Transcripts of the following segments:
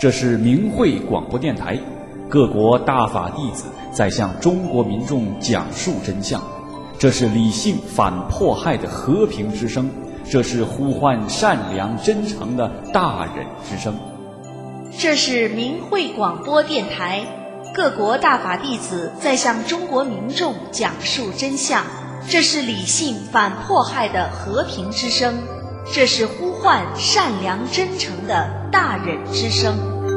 这是明慧广播电台，各国大法弟子在向中国民众讲述真相。这是理性反迫害的和平之声，这是呼唤善良真诚的大忍之声。 这是明慧广播电台，各国大法弟子在向中国民众讲述真相。这是理性反迫害的和平之声，这是呼唤善良真诚的大忍之声。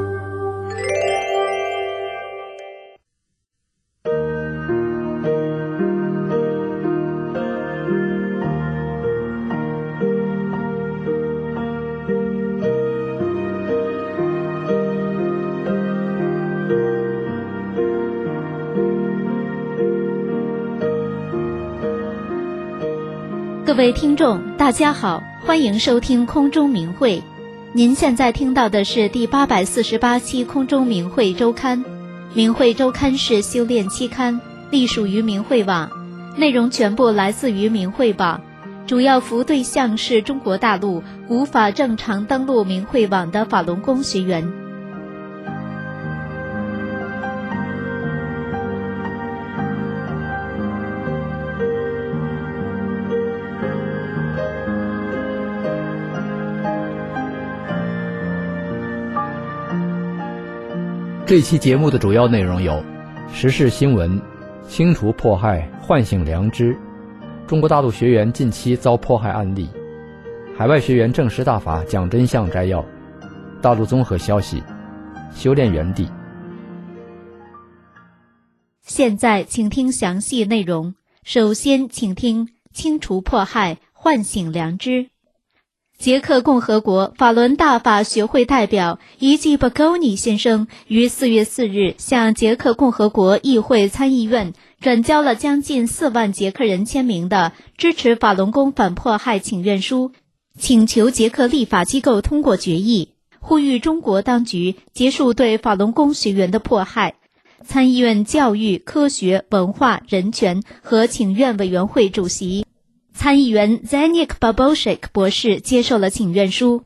各位听众大家好，欢迎收听空中明慧。您现在听到的是第848期空中明慧周刊。明慧周刊是修炼期刊，隶属于明慧网，内容全部来自于明慧网，主要服务对象是中国大陆无法正常登录明慧网的法轮功学员。 这期节目的主要内容有：时事新闻、清除迫害、唤醒良知；中国大陆学员近期遭迫害案例；海外学员证实大法讲真相摘要；大陆综合消息；修炼园地。 现在请听详细内容。首先请听清除迫害，唤醒良知。捷克共和国法轮大法学会代表伊季巴高尼先生于4月4日向捷克共和国议会参议院转交了将近4万捷克人签名的支持法轮功反迫害请愿书，请求捷克立法机构通过决议，呼吁中国当局结束对法轮功学员的迫害。参议院教育、科学、文化、人权和请愿委员会主席参议员 Zdeněk Babošek 博士接受了请愿书。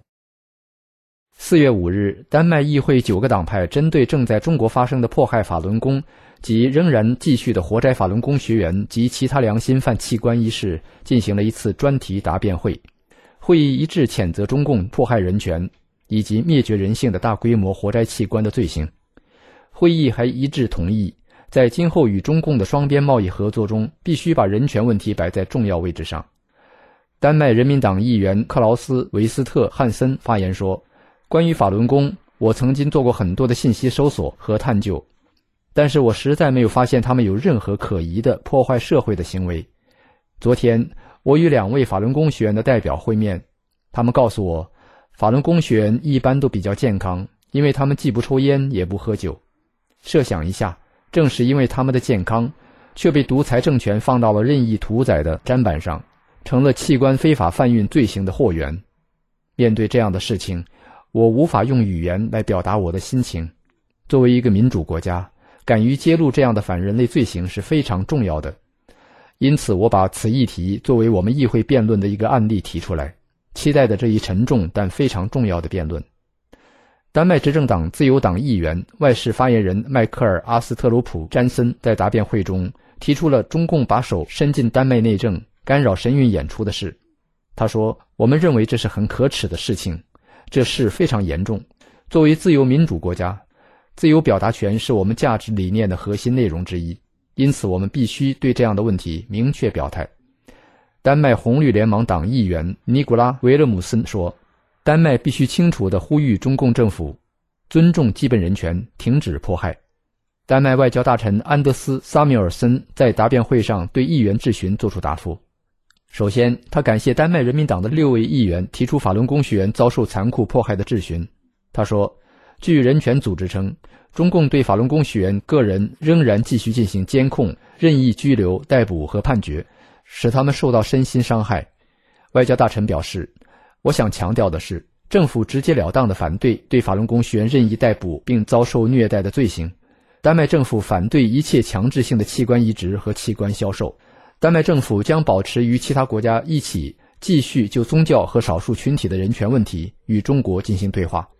4月5日，丹麦议会9个党派针对正在中国发生的迫害法轮功及仍然继续的活摘法轮功学员及其他良心犯器官一事进行了一次专题答辩会。会议一致谴责中共迫害人权以及灭绝人性的大规模活摘器官的罪行。会议还一致同意，在今后与中共的双边贸易合作中，必须把人权问题摆在重要位置上。丹麦人民党议员克劳斯·维斯特汉森发言说，关于法轮功，我曾经做过很多的信息搜索和探究，但是我实在没有发现他们有任何可疑的破坏社会的行为。昨天，我与2位法轮功学员的代表会面，他们告诉我，法轮功学员一般都比较健康，因为他们既不抽烟也不喝酒。设想一下，正是因为他们的健康，却被独裁政权放到了任意屠宰的砧板上，成了器官非法贩运罪行的货源。面对这样的事情，我无法用语言来表达我的心情。作为一个民主国家，敢于揭露这样的反人类罪行是非常重要的。因此，我把此议题作为我们议会辩论的一个案例提出来，期待的这一沉重但非常重要的辩论。丹麦执政党自由党议员、外事发言人迈克尔·阿斯特鲁普·詹森在答辩会中提出了中共把手伸进丹麦内政，干扰神韵演出的事。他说，我们认为这是很可耻的事情，这事非常严重。作为自由民主国家，自由表达权是我们价值理念的核心内容之一，因此我们必须对这样的问题明确表态。丹麦红绿联盟党议员尼古拉·维勒姆森说，丹麦必须清楚地呼吁中共政府尊重基本人权，停止迫害。丹麦外交大臣安德斯·萨缪尔森在答辩会上对议员质询作出答复。首先，他感谢丹麦人民党的6位议员提出法轮功学员遭受残酷迫害的质询。他说，据人权组织称，中共对法轮功学员个人仍然继续进行监控、任意拘留、逮捕和判决，使他们受到身心伤害。外交大臣表示，我想强调的是，政府直截了当地反对对法轮功学员任意逮捕并遭受虐待的罪行。丹麦政府反对一切强制性的器官移植和器官销售。丹麦政府将保持与其他国家一起继续就宗教和少数群体的人权问题与中国进行对话。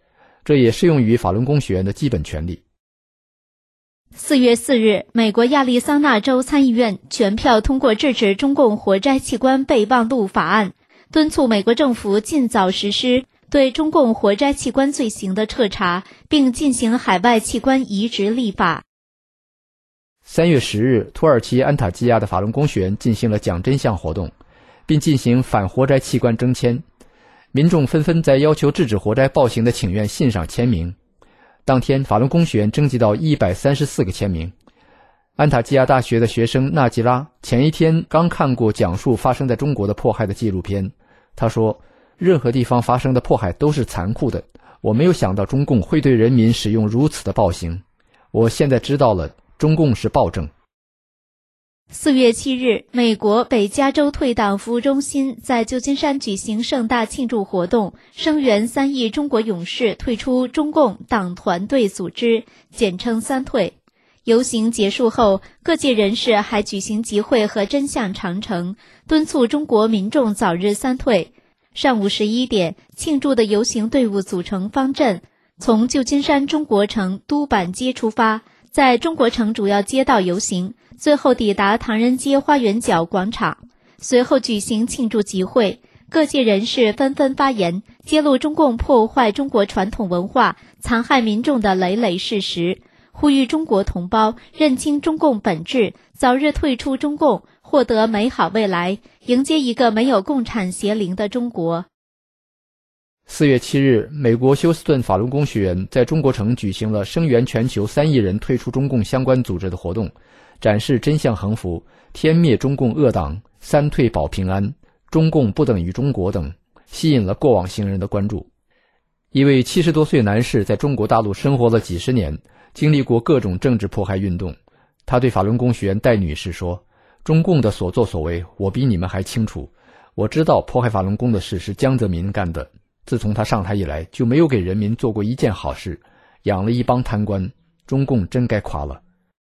这也适用于法轮功学员的基本权利。 4月4日，美国亚利桑那州参议院全票通过制止中共活摘器官备忘录法案，敦促美国政府尽早实施对中共活摘器官罪行的彻查，并进行海外器官移植立法。 3月10日，土耳其安塔基亚的法轮功学员进行了讲真相活动，并进行反活摘器官征签，民众纷纷在要求制止活摘暴行的请愿信上签名。当天，法轮功学员征集到134个签名。安塔基亚大学的学生纳吉拉前一天刚看过讲述发生在中国的迫害的纪录片，他说，任何地方发生的迫害都是残酷的，我没有想到中共会对人民使用如此的暴行，我现在知道了，中共是暴政。 4月7日，美国北加州退党服务中心在旧金山举行盛大庆祝活动，声援3亿中国勇士退出中共党团队组织，简称3退。游行结束后，各界人士还举行集会和真相长城，敦促中国民众早日3退。上午11点，庆祝的游行队伍组成方阵，从旧金山中国城都板街出发，在中国城主要街道游行，最后抵达唐人街花园角广场，随后举行庆祝集会。各界人士纷纷发言，揭露中共破坏中国传统文化、残害民众的累累事实，呼吁中国同胞认清中共本质，早日退出中共，获得美好未来，迎接一个没有共产邪灵的中国。 4月7日，美国休斯顿法轮功学员在中国城举行了声援全球3亿人退出中共相关组织的活动，展示真相横幅、天灭中共恶党、3退保平安、中共不等于中国等，吸引了过往行人的关注。一位70多岁男士在中国大陆生活了几十年，经历过各种政治迫害运动。他对法轮功学员戴女士说，中共的所作所为我比你们还清楚，我知道迫害法轮功的事是江泽民干的，自从他上台以来就没有给人民做过一件好事，养了一帮贪官，中共真该垮了。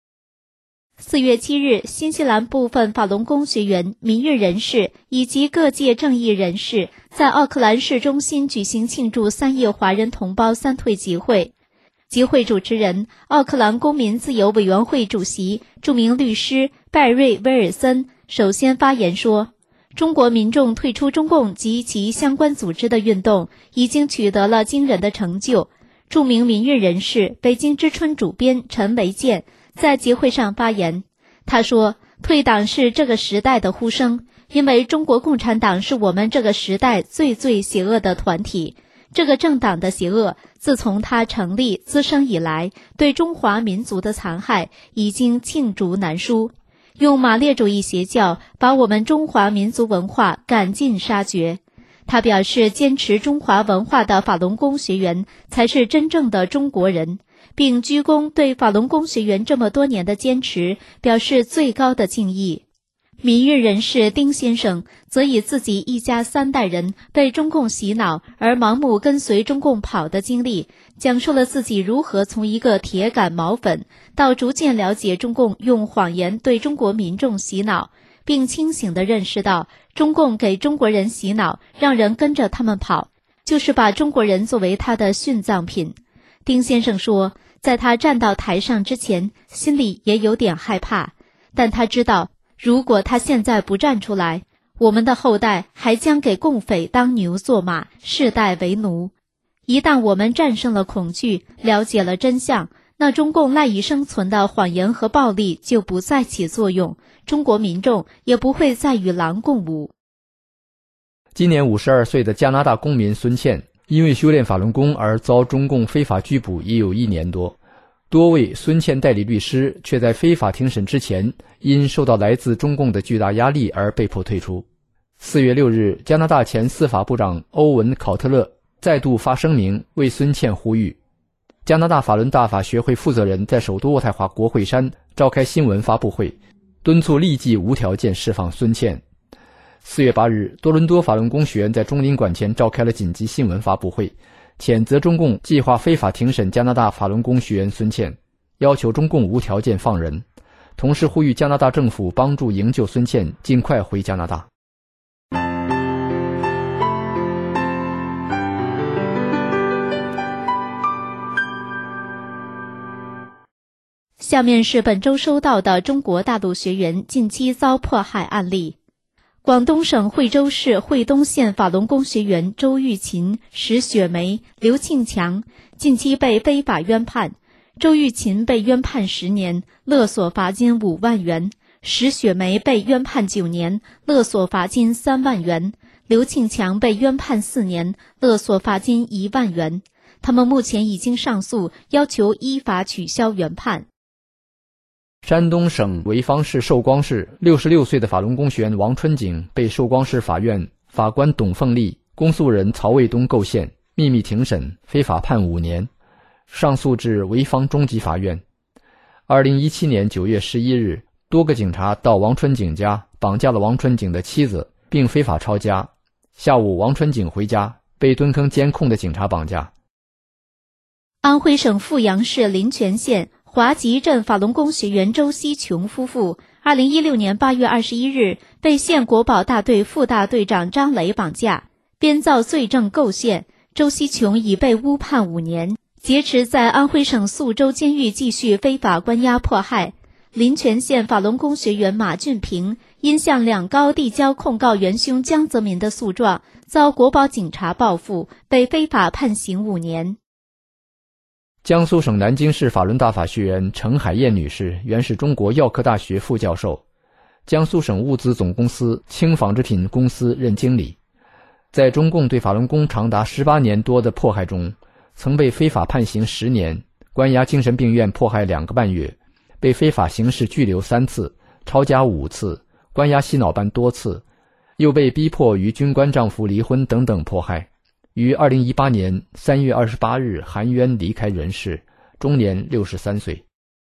4月7日，新西兰部分法轮功学员、民运人士以及各界正义人士在奥克兰市中心举行庆祝3亿华人同胞3退集会。集会主持人、奥克兰公民自由委员会主席、著名律师拜瑞·威尔森首先发言说，中国民众退出中共及其相关组织的运动已经取得了惊人的成就。著名民运人士、北京之春主编陈维健在集会上发言，他说，退党是这个时代的呼声，因为中国共产党是我们这个时代最邪恶的团体。这个政党的邪恶，自从它成立滋生以来，对中华民族的残害已经罄竹难书，用马列主义邪教把我们中华民族文化赶尽杀绝。他表示，坚持中华文化的法轮功学员才是真正的中国人，并鞠躬对法轮功学员这么多年的坚持表示最高的敬意。民运人士丁先生则以自己一家3代人被中共洗脑而盲目跟随中共跑的经历，讲述了自己如何从一个铁杆毛粉到逐渐了解中共用谎言对中国民众洗脑，并清醒地认识到中共给中国人洗脑，让人跟着他们跑，就是把中国人作为他的殉葬品。丁先生说，在他站到台上之前，心里也有点害怕，但他知道，如果他现在不站出来，我们的后代还将给共匪当牛做马，世代为奴。一旦我们战胜了恐惧，了解了真相，那中共赖以生存的谎言和暴力就不再起作用，中国民众也不会再与狼共舞。 今年52岁的加拿大公民孙茜，因为修炼法轮功而遭中共非法拘捕已有1年多。多位孙茜代理律师却在非法庭审之前，因受到来自中共的巨大压力而被迫退出。4月6日，加拿大前司法部长欧文·考特勒再度发声明为孙茜呼吁。加拿大法轮大法学会负责人在首都渥太华国会山召开新闻发布会，敦促立即无条件释放孙茜。4月8日，多伦多法轮功学员在中领馆前召开了紧急新闻发布会，谴责中共计划非法庭审加拿大法轮功学员孙茜，要求中共无条件放人，同时呼吁加拿大政府帮助营救孙茜尽快回加拿大。 下面是本周收到的中国大陆学员近期遭迫害案例。广东省惠州市惠东县法轮功学员周玉琴、石雪梅、刘庆强近期被非法冤判。周玉琴被冤判10年，勒索罚金5万元；石雪梅被冤判9年，勒索罚金3万元；刘庆强被冤判4年，勒索罚金1万元。他们目前已经上诉，要求依法取消原判。 山东省潍坊市寿光市66岁的法轮功学员王春景被寿光市法院法官董凤丽、公诉人曹卫东构陷，秘密庭审，非法判5年，上诉至潍坊中级法院。2017年9月11日，多个警察到王春景家绑架了王春景的妻子，并非法抄家。下午王春景回家，被蹲坑监控的警察绑架。 安徽省阜阳市临泉县华集镇法轮功学员周锡琼夫妇2016年8月21日被县国保大队副大队长张雷绑架，编造罪证构陷。周锡琼已被诬判5年，劫持在安徽省宿州监狱继续非法关押迫害。临泉县法轮功学员马俊平因向两高递交控告元凶江泽民的诉状，遭国保警察报复，被非法判刑5年。 江苏省南京市法轮大法学员程海燕女士原是中国药科大学副教授，江苏省物资总公司轻纺织品公司任经理。在中共对法轮功长达18年多的迫害中，曾被非法判刑10年，关押精神病院迫害2个半月，被非法刑事拘留3次，抄家5次，关押洗脑班多次，又被逼迫与军官丈夫离婚等等迫害。于2018年3月28日含冤离开人世，终年63岁。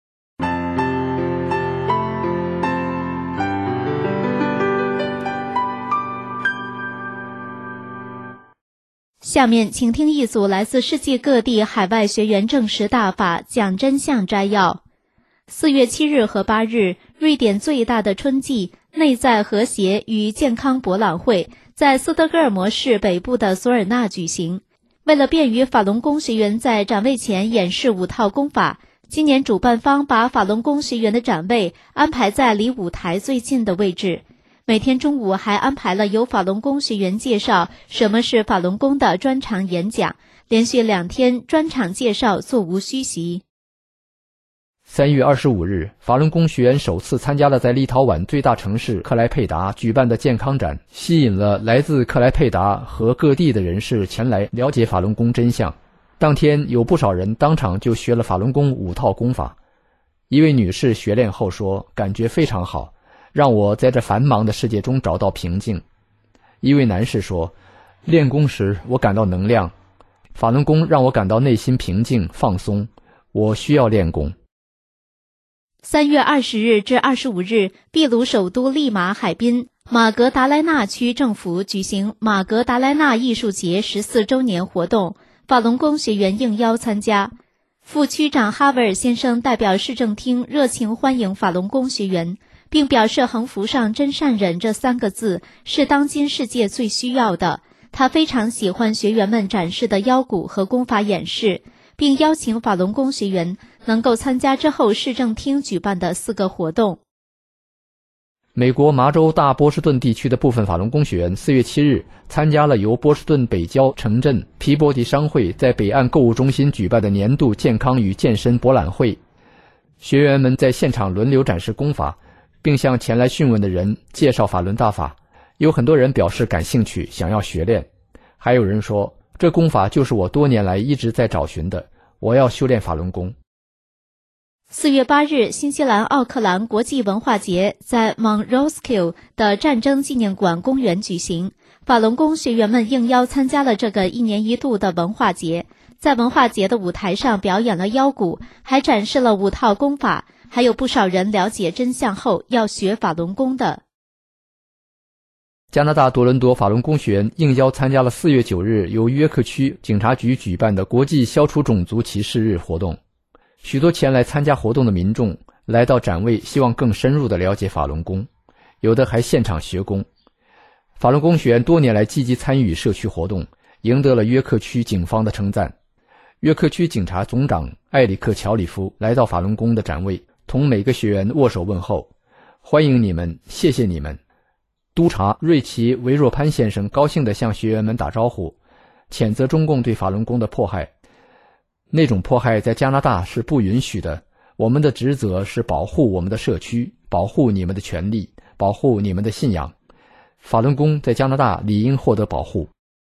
下面请听一组来自世界各地海外学员证实大法讲真相摘要。4月7日和8日，瑞典最大的春季内在和谐与健康博览会在斯德哥尔摩市北部的索尔纳举行。为了便于法轮功学员在展位前演示5套功法，今年主办方把法轮功学员的展位安排在离舞台最近的位置。每天中午还安排了由法轮功学员介绍什么是法轮功的专场演讲，连续2天专场介绍座无虚席。 3月25日，法轮功学员首次参加了在立陶宛最大城市克莱佩达举办的健康展，吸引了来自克莱佩达和各地的人士前来了解法轮功真相。当天有不少人当场就学了法轮功5套功法。一位女士学练后说，感觉非常好，让我在这繁忙的世界中找到平静。一位男士说，练功时我感到能量，法轮功让我感到内心平静放松，我需要练功。 3月20日至25日，秘鲁首都利马海滨马格达莱纳区政府举行马格达莱纳艺术节14周年活动，法轮功学员应邀参加。副区长哈维尔先生代表市政厅热情欢迎法轮功学员，并表示横幅上真善忍这3个字是当今世界最需要的。他非常喜欢学员们展示的腰鼓和功法演示，并邀请法轮功学员能够参加之后市政厅举办的4个活动。 美国麻州大波士顿地区的部分法轮功学员4月7日参加了由波士顿北郊城镇皮博迪商会在北岸购物中心举办的年度健康与健身博览会。学员们在现场轮流展示功法，并向前来询问的人介绍法轮大法。有很多人表示感兴趣，想要学练。还有人说，这功法就是我多年来一直在找寻的，我要修炼法轮功。 4月8日，新西兰奥克兰国际文化节在 Mount Roskill 的战争纪念馆公园举行。法轮功学员们应邀参加了这个1年1度的文化节，在文化节的舞台上表演了腰鼓，还展示了5套功法，还有不少人了解真相后要学法轮功的。 加拿大多伦多法轮功学员应邀参加了4月9日由约克区警察局举办的国际消除种族歧视日活动。许多前来参加活动的民众来到展位，希望更深入地了解法轮功，有的还现场学功。法轮功学员多年来积极参与社区活动，赢得了约克区警方的称赞。约克区警察总长埃里克·乔里夫来到法轮功的展位， 同每个学员握手问候，欢迎你们，谢谢你们。督察瑞奇·维若潘先生高兴地向学员们打招呼，谴责中共对法轮功的迫害。那种迫害在加拿大是不允许的，我们的职责是保护我们的社区，保护你们的权利，保护你们的信仰。法轮功在加拿大理应获得保护。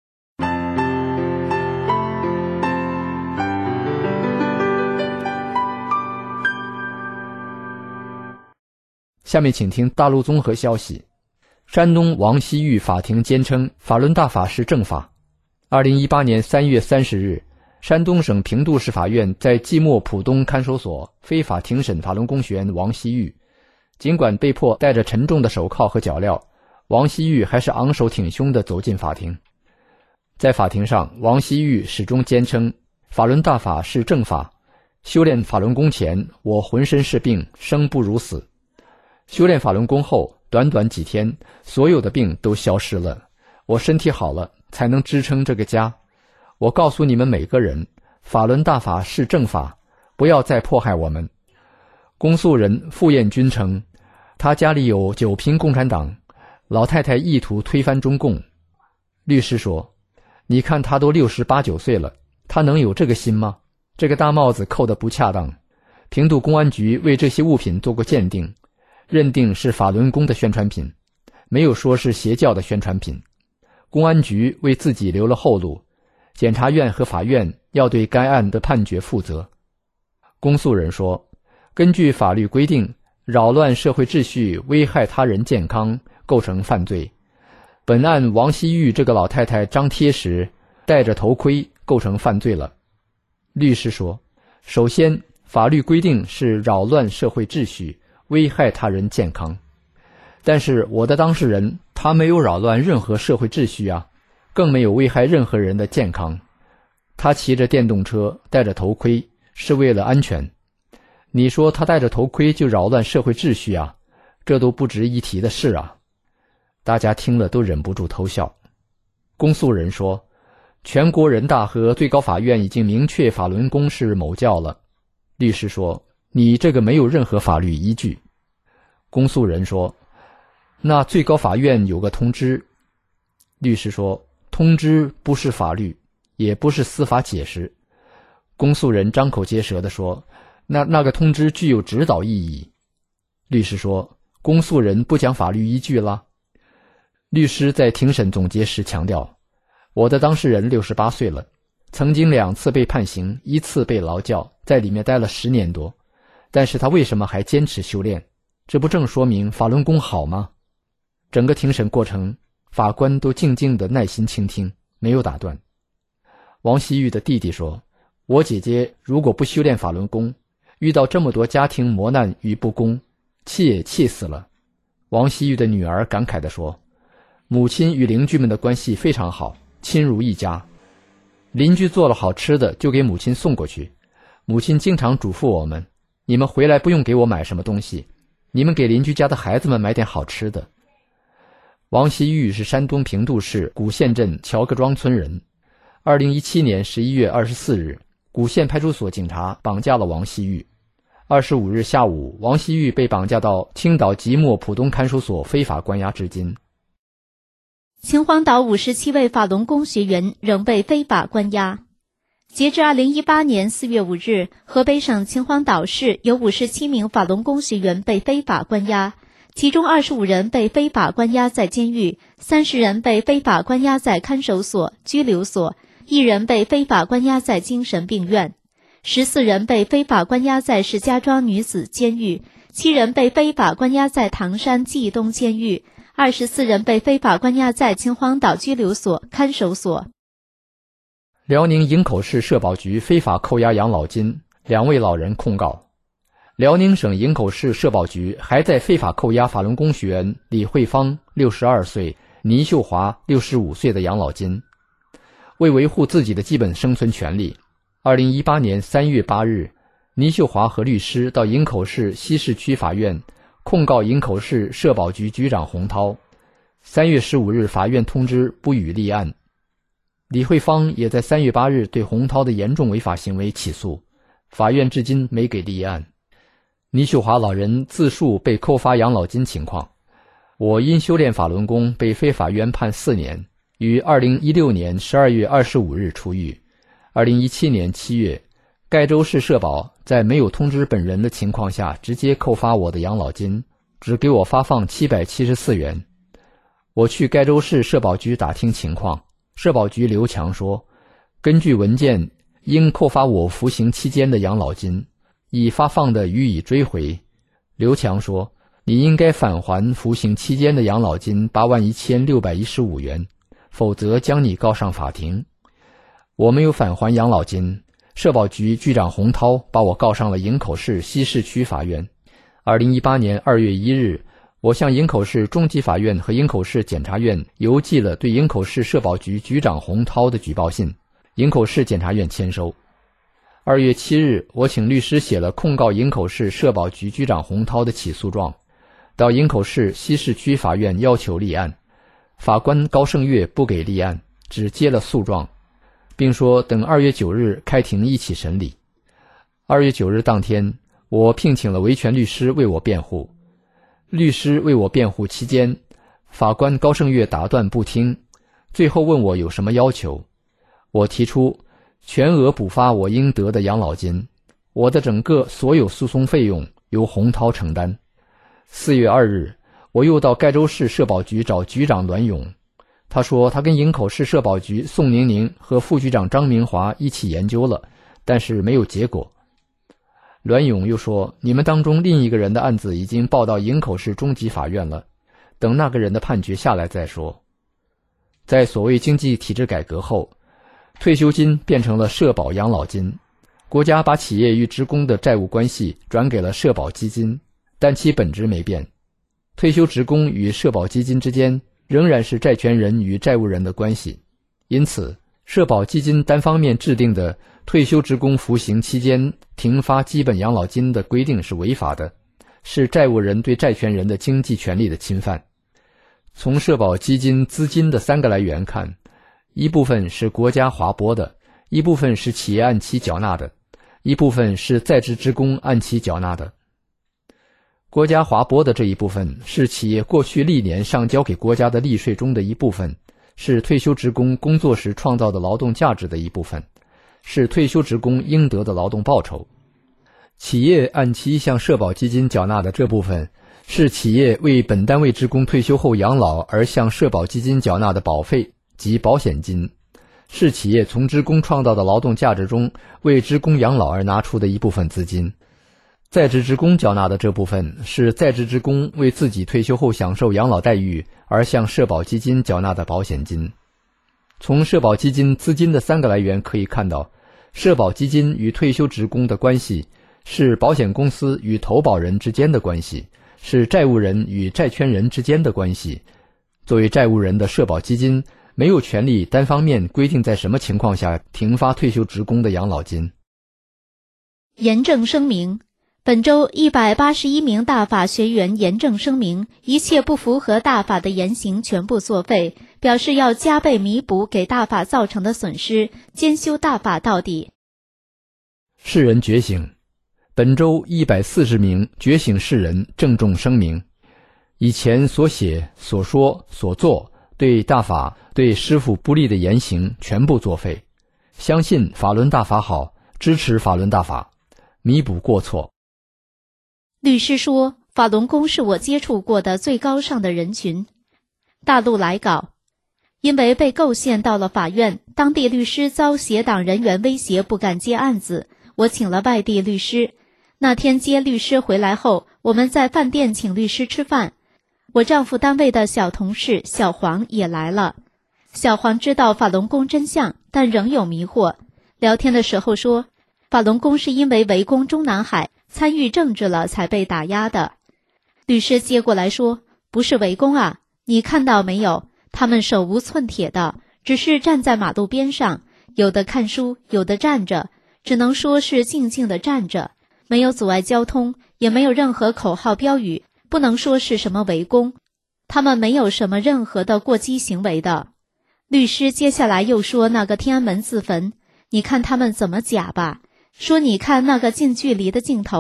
下面请听大陆综合消息。山东王锡玉法庭坚称法轮大法是正法。2018年3月30日，山东省平度市法院在即墨浦东看守所非法庭审法轮功学员王锡玉。尽管被迫戴着沉重的手铐和脚镣，王锡玉还是昂首挺胸地走进法庭。在法庭上，王锡玉始终坚称法轮大法是正法。修炼法轮功前，我浑身是病，生不如死。修炼法轮功后，短短几天，所有的病都消失了，我身体好了，才能支撑这个家。我告诉你们每个人，法轮大法是正法，不要再迫害我们。公诉人傅彦军称，他家里有9瓶共产党，老太太意图推翻中共。律师说，你看他都68、9岁了，他能有这个心吗？这个大帽子扣得不恰当。平度公安局为这些物品做过鉴定，认定是法轮功的宣传品，没有说是邪教的宣传品。公安局为自己留了后路，检察院和法院要对该案的判决负责。公诉人说，根据法律规定，扰乱社会秩序、危害他人健康构成犯罪。本案王锡玉这个老太太张贴时戴着头盔，构成犯罪了。律师说，首先，法律规定是扰乱社会秩序，危害他人健康。但是我的当事人他没有扰乱任何社会秩序啊，更没有危害任何人的健康。他骑着电动车，戴着头盔，是为了安全。你说他戴着头盔就扰乱社会秩序啊，这都不值一提的事啊。大家听了都忍不住偷笑。公诉人说，全国人大和最高法院已经明确法轮功是某教了。律师说，你这个没有任何法律依据。公诉人说，那最高法院有个通知。律师说，通知不是法律，也不是司法解释。公诉人张口结舌地说，那个通知具有指导意义。律师说，公诉人不讲法律依据了。律师在庭审总结时强调，我的当事人68岁了，曾经2次被判刑，1次被劳教，在里面待了10年多，但是他为什么还坚持修炼？这不正说明法轮功好吗？整个庭审过程，法官都静静地耐心倾听，没有打断。王锡玉的弟弟说，我姐姐如果不修炼法轮功，遇到这么多家庭磨难与不公，气也气死了。王锡玉的女儿感慨地说，母亲与邻居们的关系非常好，亲如一家。邻居做了好吃的就给母亲送过去，母亲经常嘱咐我们，你们回来不用给我买什么东西，你们给邻居家的孩子们买点好吃的。王锡玉是山东平度市古县镇乔各庄村人。2017年11月24日，古县派出所警察绑架了王锡玉。25日下午，王锡玉被绑架到青岛即墨浦东看守所非法关押至今。 秦皇岛57位法轮功学员仍被非法关押。截至2018年4月5日，河北省秦皇岛市有57名法轮功学员被非法关押，其中25人被非法关押在监狱，30人被非法关押在看守所、拘留所，1人被非法关押在精神病院，14人被非法关押在石家庄女子监狱，7人被非法关押在唐山记忆东监狱，24人被非法关押在秦皇岛拘留所、看守所。 辽宁营口市社保局非法扣押养老金，2位老人控告。辽宁省营口市社保局还在非法扣押法轮功学员李慧芳62岁、倪秀华65岁的养老金。为维护自己的基本生存权利，2018年3月8日，倪秀华和律师到营口市西市区法院控告营口市社保局局长洪涛。3月15日，法院通知不予立案。李慧芳也在3月8日对洪涛的严重违法行为起诉，法院至今没给立案。 倪秀华老人自述被扣发养老金情况。我因修炼法轮功被非法冤判4年，于2016年12月25日出狱。2017年7月，盖州市社保在没有通知本人的情况下直接扣发我的养老金，只给我发放774元。我去盖州市社保局打听情况，社保局刘强说，根据文件应扣发我服刑期间的养老金，已发放的予以追回。刘强说，你应该返还服刑期间的养老金81615元，否则将你告上法庭。我没有返还养老金，社保局局长洪涛把我告上了营口市西市区法院。2018年2月1日，我向营口市中级法院和营口市检察院邮寄了对营口市社保局局长洪涛的举报信，营口市检察院签收。2月7日，我请律师写了控告营口市社保局局长洪涛的起诉状，到营口市西市区法院要求立案。法官高胜月不给立案，只接了诉状，并说等2月9日开庭一起审理。2月9日当天，我聘请了维权律师为我辩护。律师为我辩护期间，法官高胜月打断不听，最后问我有什么要求。我提出全额补发我应得的养老金，我的整个所有诉讼费用由洪涛承担。4月2日，我又到盖州市社保局找局长栾勇，他说他跟营口市社保局宋宁宁和副局长张明华一起研究了，但是没有结果。栾勇又说，你们当中另一个人的案子已经报到营口市中级法院了，等那个人的判决下来再说。在所谓经济体制改革后，退休金变成了社保养老金，国家把企业与职工的债务关系转给了社保基金，但其本质没变。退休职工与社保基金之间仍然是债权人与债务人的关系，因此社保基金单方面制定的退休职工服刑期间停发基本养老金的规定是违法的，是债务人对债权人的经济权利的侵犯。从社保基金资金的3个来源看，一部分是国家划拨的，一部分是企业按期缴纳的，一部分是在职职工按期缴纳的。国家划拨的这一部分是企业过去历年上交给国家的利税中的一部分，是退休职工工作时创造的劳动价值的一部分，是退休职工应得的劳动报酬。企业按期向社保基金缴纳的这部分，是企业为本单位职工退休后养老而向社保基金缴纳的保费及保险金，是企业从职工创造的劳动价值中为职工养老而拿出的一部分资金。在职职工缴纳的这部分，是在职职工为自己退休后享受养老待遇而向社保基金缴纳的保险金。从社保基金资金的3个来源可以看到，社保基金与退休职工的关系是保险公司与投保人之间的关系，是债务人与债权人之间的关系。作为债务人的社保基金没有权利单方面规定在什么情况下停发退休职工的养老金。 严正声明，本周181名大法学员严正声明，一切不符合大法的言行全部作废，表示要加倍弥补给大法造成的损失，兼修大法到底。 世人觉醒，本周140名觉醒世人郑重声明，以前所写、所说、所做对大法、对师父不利的言行全部作废，相信法轮大法好，支持法轮大法，弥补过错。 律师说，法轮功是我接触过的最高尚的人群。大陆来稿，因为被构陷到了法院，当地律师遭协党人员威胁不敢接案子，我请了外地律师。那天接律师回来后，我们在饭店请律师吃饭，我丈夫单位的小同事小黄也来了。小黄知道法轮功真相，但仍有迷惑。聊天的时候说，法轮功是因为围攻中南海参与政治了才被打压的。律师接过来说，不是围攻啊，你看到没有，他们手无寸铁的，只是站在马路边上，有的看书，有的站着，只能说是静静地站着，没有阻碍交通，也没有任何口号标语，不能说是什么围攻，他们没有什么任何的过激行为的。律师接下来又说那个天安门自焚，你看他们怎么假吧，说你看那个近距离的镜头，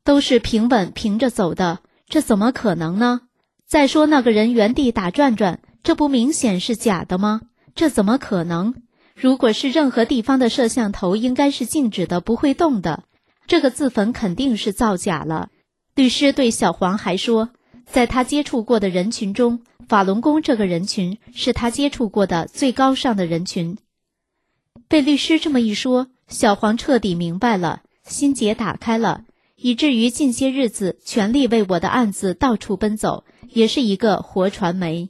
都是平稳平着走的，这怎么可能呢？再说那个人原地打转转，这不明显是假的吗？这怎么可能？如果是任何地方的摄像头，应该是静止的，不会动的。这个自焚肯定是造假了。律师对小黄还说，在他接触过的人群中，法轮功这个人群是他接触过的最高尚的人群。被律师这么一说，小黄彻底明白了，心结打开了，以至于近些日子全力为我的案子到处奔走，也是一个活传媒。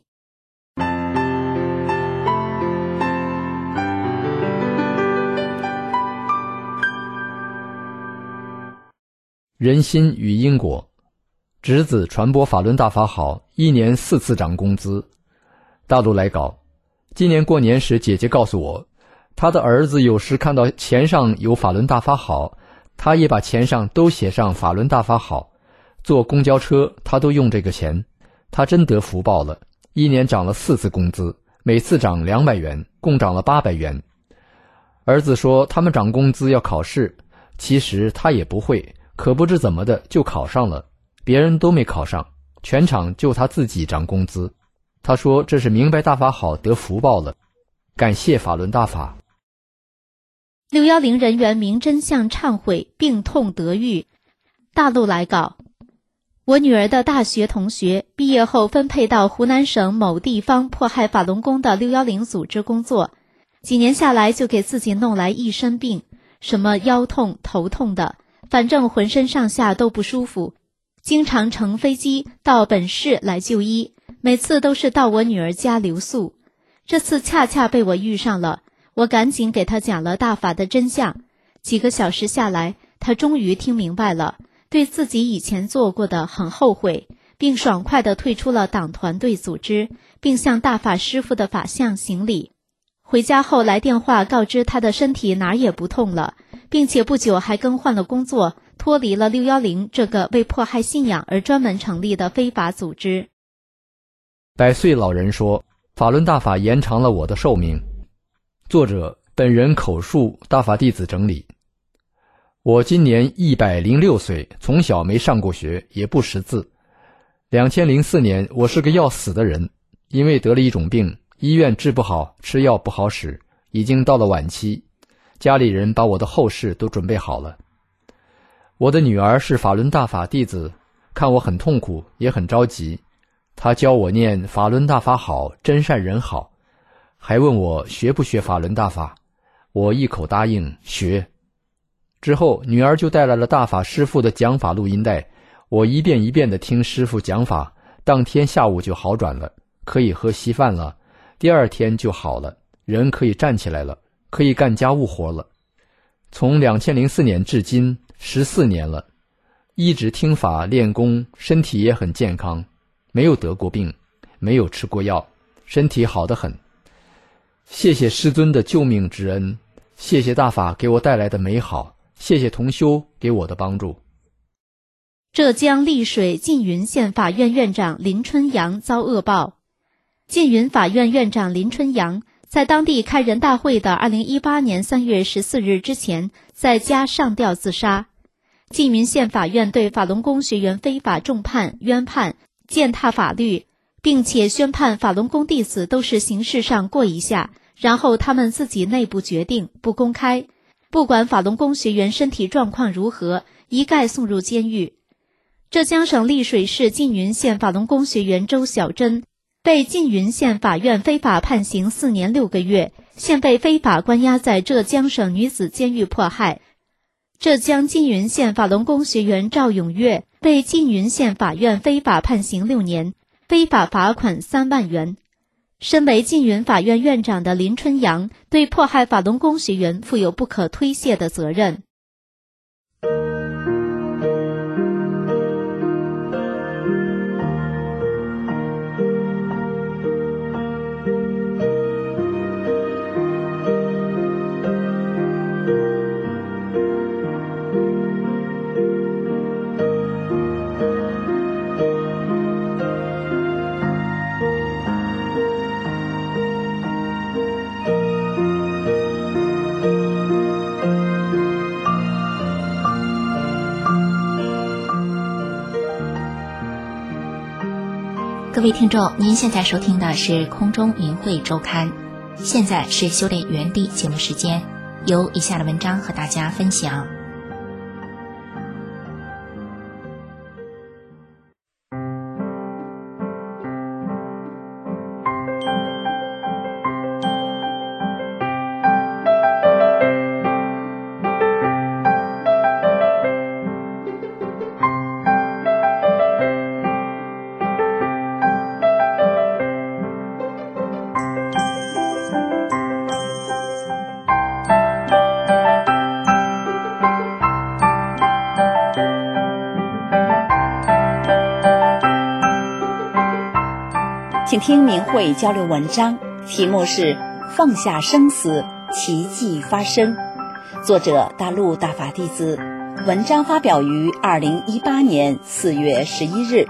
人心与因果，侄子传播法轮大法好，1年4次涨工资。大陆来稿，今年过年时，姐姐告诉我，她的儿子有时看到钱上有法轮大法好，他也把钱上都写上法轮大法好，坐公交车他都用这个钱，他真得福报了，1年涨了4次工资，每次涨200元，共涨了800元。儿子说他们涨工资要考试，其实他也不会，可不知怎么的就考上了，别人都没考上，全场就他自己涨工资。他说这是明白大法好，得福报了，感谢法轮大法。 610人员明真相忏悔，病痛得愈。大陆来稿，我女儿的大学同学毕业后分配到湖南省某地方迫害法轮功的610组织工作，几年下来就给自己弄来一身病，什么腰痛头痛的，反正浑身上下都不舒服，经常乘飞机到本市来就医，每次都是到我女儿家留宿。这次恰恰被我遇上了，我赶紧给她讲了大法的真相。几个小时下来，她终于听明白了，对自己以前做过的很后悔，并爽快地退出了党团队组织，并向大法师父的法像行礼。回家后来电话告知她的身体哪儿也不痛了，并且不久还更换了工作，脱离了610这个为迫害信仰而专门成立的非法组织。 100岁老人说，法轮大法延长了我的寿命。作者本人口述，大法弟子整理。我今年106岁，从小没上过学，也不识字。2004年，我是个要死的人，因为得了一种病，医院治不好，吃药不好使，已经到了晚期，家里人把我的后事都准备好了。我的女儿是法轮大法弟子，看我很痛苦，也很着急，她教我念法轮大法好，真善人好，还问我学不学法轮大法，我一口答应学。之后女儿就带来了大法师父的讲法录音带，我一遍一遍地听师父讲法，当天下午就好转了，可以喝稀饭了，第2天就好了，人可以站起来了，可以干家务活了。从2004年至今14年了，一直听法练功，身体也很健康，没有得过病，没有吃过药，身体好得很。谢谢师尊的救命之恩，谢谢大法给我带来的美好，谢谢同修给我的帮助。 浙江丽水缙云县法院院长林春阳遭恶报。缙云法院院长林春阳在当地开人大会的2018年3月14日之前，在家上吊自杀。缙云县法院对法轮功学员非法重判、冤判，践踏法律，并且宣判法轮功弟子都是形式上过一下，然后他们自己内部决定，不公开。不管法轮功学员身体状况如何，一概送入监狱。浙江省丽水市缙云县法轮功学员周小珍被缙云县法院非法判刑4年6个月，现被非法关押在浙江省女子监狱迫害。浙江缙云县法轮功学员赵永月被缙云县法院非法判刑6年，非法罚款3万元。身为缙云法院院长的林春阳对迫害法轮功学员负有不可推卸的责任。 位听众，您现在收听的是空中明慧周刊，现在是修炼原地节目时间，由以下的文章和大家分享。 请听明慧交流文章，题目是《放下生死，奇迹发生》，作者大陆大法弟子，文章发表于2018年4月11日。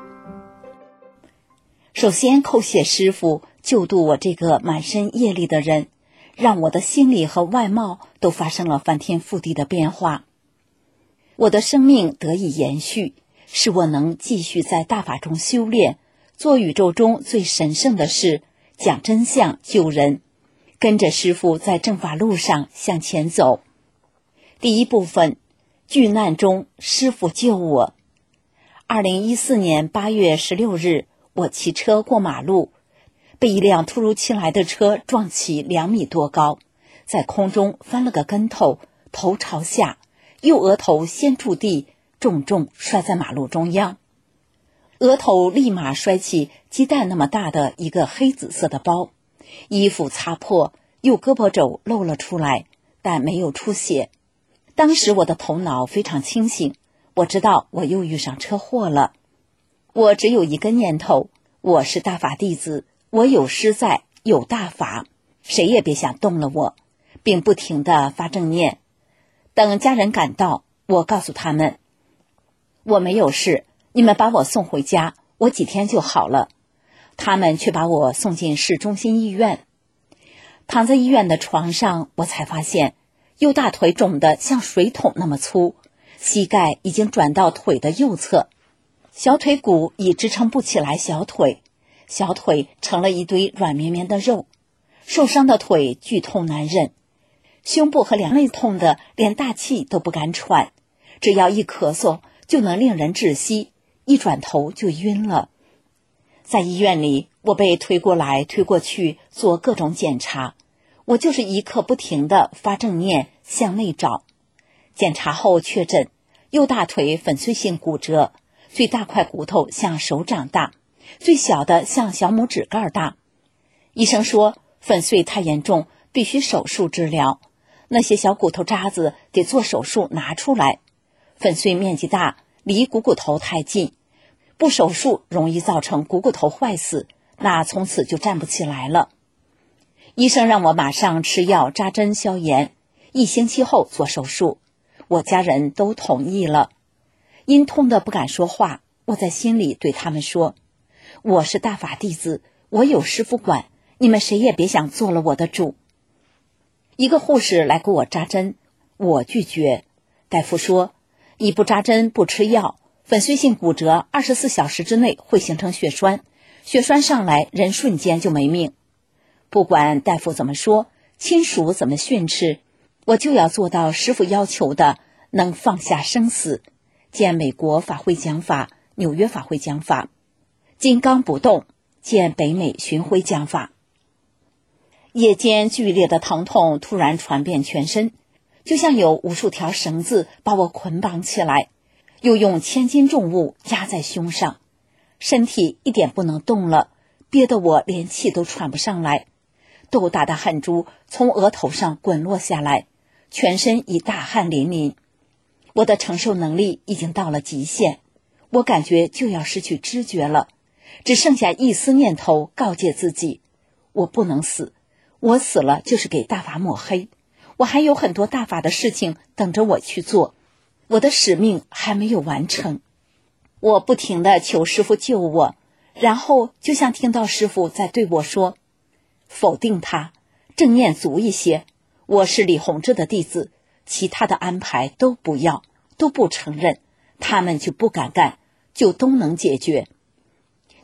首先叩谢师父救度我这个满身业力的人，让我的心理和外貌都发生了翻天覆地的变化。我的生命得以延续，使我能继续在大法中修炼，做宇宙中最神圣的事，讲真相救人，跟着师父在正法路上向前走。第一部分，巨难中师父救我。2014年8月16日，我骑车过马路，被一辆突如其来的车撞起2米多高，在空中翻了个跟头，头朝下，右额头先触地，重重摔在马路中央。额头立马摔起鸡蛋那么大的一个黑紫色的包，衣服擦破，右胳膊肘露了出来，但没有出血。当时我的头脑非常清醒，我知道我又遇上车祸了。我只有一个念头，我是大法弟子，我有师在，有大法，谁也别想动了我，并不停地发正念。等家人赶到，我告诉他们，我没有事，你们把我送回家，我几天就好了。他们却把我送进市中心医院。躺在医院的床上，我才发现右大腿肿得像水桶那么粗，膝盖已经转到腿的右侧，小腿骨已支撑不起来小腿，小腿成了一堆软绵绵的肉，受伤的腿剧痛难忍，胸部和两肋痛得连大气都不敢喘，只要一咳嗽就能令人窒息，一转头就晕了。在医院里，我被推过来推过去做各种检查，我就是一刻不停地发正念向内找。检查后确诊右大腿粉碎性骨折，最大块骨头像手掌大，最小的像小拇指盖大。医生说粉碎太严重，必须手术治疗，那些小骨头渣子得做手术拿出来，粉碎面积大，离股骨头太近，不手术容易造成股骨头坏死，那从此就站不起来了。医生让我马上吃药扎针消炎，1星期后做手术，我家人都同意了。因痛得不敢说话，我在心里对他们说，我是大法弟子，我有师父管，你们谁也别想做了我的主。一个护士来给我扎针，我拒绝。大夫说，你不扎针不吃药，粉碎性骨折24小时之内会形成血栓，血栓上来人瞬间就没命。不管大夫怎么说，亲属怎么训斥，我就要做到师父要求的，能放下生死，见美国法会讲法，纽约法会讲法，金刚不动，见北美巡回讲法。夜间剧烈的疼痛突然传遍全身，就像有无数条绳子把我捆绑起来，又用1000斤重物压在胸上，身体一点不能动了，憋得我连气都喘不上来，豆大的汗珠从额头上滚落下来，全身已大汗淋淋。我的承受能力已经到了极限，我感觉就要失去知觉了，只剩下一丝念头告诫自己，我不能死，我死了就是给大法抹黑，我还有很多大法的事情等着我去做，我的使命还没有完成。我不停地求师父救我，然后就像听到师父在对我说，否定他，正念足一些，我是李洪志的弟子，其他的安排都不要，都不承认，他们就不敢干，就都能解决。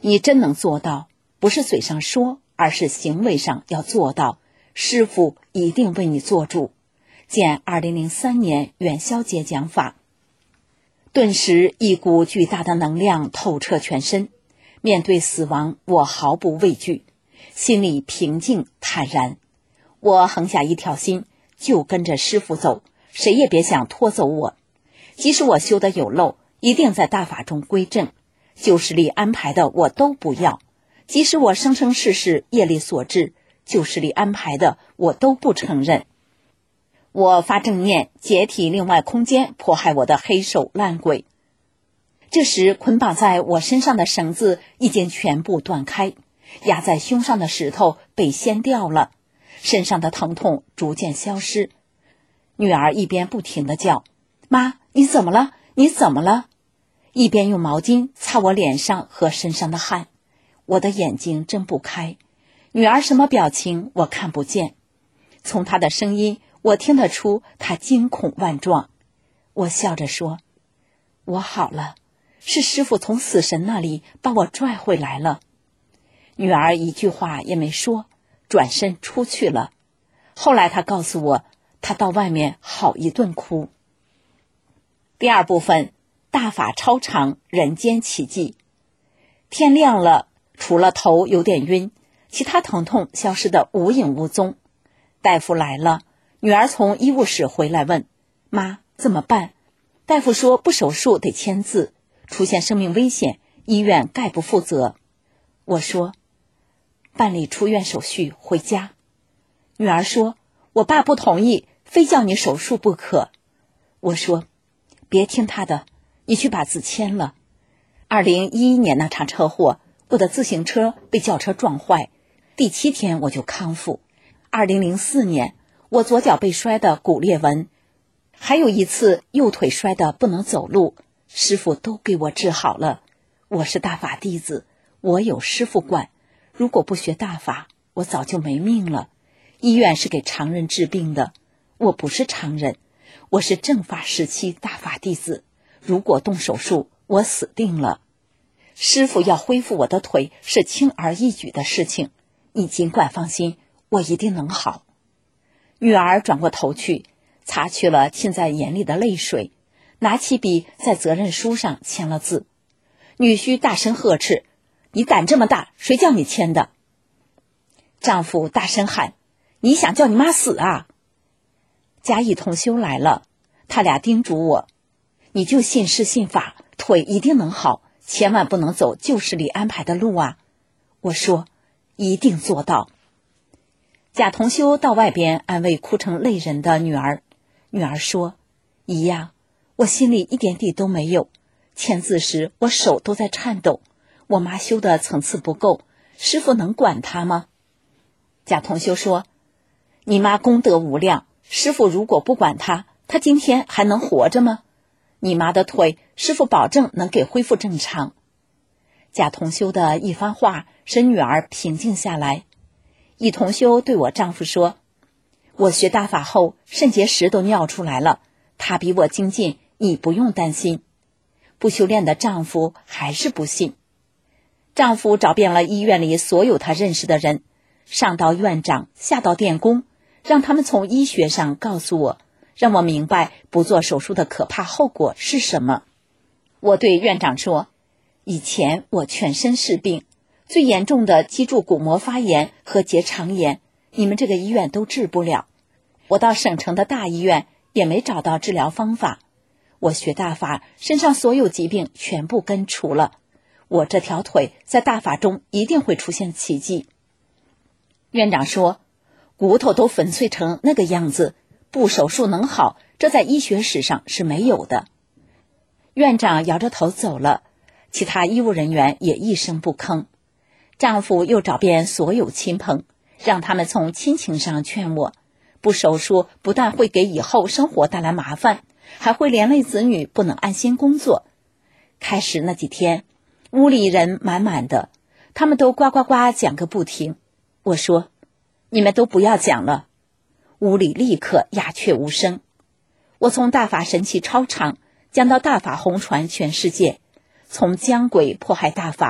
你真能做到，不是嘴上说，而是行为上要做到，师父一定为你做主。见2003年元宵节讲法。顿时一股巨大的能量透彻全身，面对死亡，我毫不畏惧，心里平静坦然。我横下一条心，就跟着师父走，谁也别想拖走我。即使我修得有漏，一定在大法中归正，旧势力安排的我都不要。即使我生生世世业力所致，旧势力安排的我都不承认。我发正念，解体另外空间迫害我的黑手烂鬼。这时捆绑在我身上的绳子已经全部断开，压在胸上的石头被掀掉了，身上的疼痛逐渐消失。女儿一边不停地叫：妈，你怎么了？你怎么了？一边用毛巾擦我脸上和身上的汗。我的眼睛睁不开，女儿什么表情我看不见。从她的声音我听得出她惊恐万状。我笑着说：我好了，是师父从死神那里把我拽回来了。女儿一句话也没说，转身出去了。后来她告诉我，她到外面好一顿哭。第二部分，大法超常，人间奇迹。天亮了，除了头有点晕，其他疼痛消失得无影无踪。大夫来了，女儿从医务室回来问：妈，怎么办？大夫说不手术得签字，出现生命危险，医院概不负责。我说：办理出院手续，回家。女儿说：我爸不同意，非叫你手术不可。我说：别听他的，你去把字签了。2011年那场车祸，我的自行车被轿车撞坏，第7天我就康复。2004年，我左脚被摔得骨裂纹，还有一次右腿摔得不能走路，师父都给我治好了。我是大法弟子，我有师父管，如果不学大法，我早就没命了。医院是给常人治病的，我不是常人，我是正法时期大法弟子，如果动手术，我死定了。师父要恢复我的腿是轻而易举的事情，你尽管放心，我一定能好。女儿转过头去，擦去了浸在眼里的泪水，拿起笔在责任书上签了字。女婿大声呵斥：你胆这么大，谁叫你签的？丈夫大声喊：你想叫你妈死啊？嘉义同修来了，他俩叮嘱我：你就信师信法，腿一定能好，千万不能走旧势力安排的路啊。我说：一定做到。贾同修到外边安慰哭成泪人的女儿，女儿说：姨呀，我心里一点底都没有，签字时我手都在颤抖，我妈修的层次不够，师父能管她吗？贾同修说：你妈功德无量，师父如果不管她，她今天还能活着吗？你妈的腿，师父保证能给恢复正常。贾同修的一番话使女儿平静下来。一同修对我丈夫说：我学大法后，肾结石都尿出来了，他比我精进，你不用担心。不修炼的丈夫还是不信。丈夫找遍了医院里所有他认识的人，上到院长，下到电工，让他们从医学上告诉我，让我明白不做手术的可怕后果是什么。我对院长说：以前我全身是病，最严重的脊柱骨膜发炎和结肠炎，你们这个医院都治不了。我到省城的大医院也没找到治疗方法。我学大法，身上所有疾病全部根除了。我这条腿在大法中一定会出现奇迹。院长说：骨头都粉碎成那个样子，不手术能好，这在医学史上是没有的。院长摇着头走了，其他医务人员也一声不吭。丈夫又找遍所有亲朋，让他们从亲情上劝我，不手术不但会给以后生活带来麻烦，还会连累子女不能安心工作。开始那几天，屋里人满满的，他们都呱呱呱讲个不停。我说：你们都不要讲了。屋里立刻鸦雀无声。我从大法神奇超常讲到大法红传全世界，从江鬼迫害大法，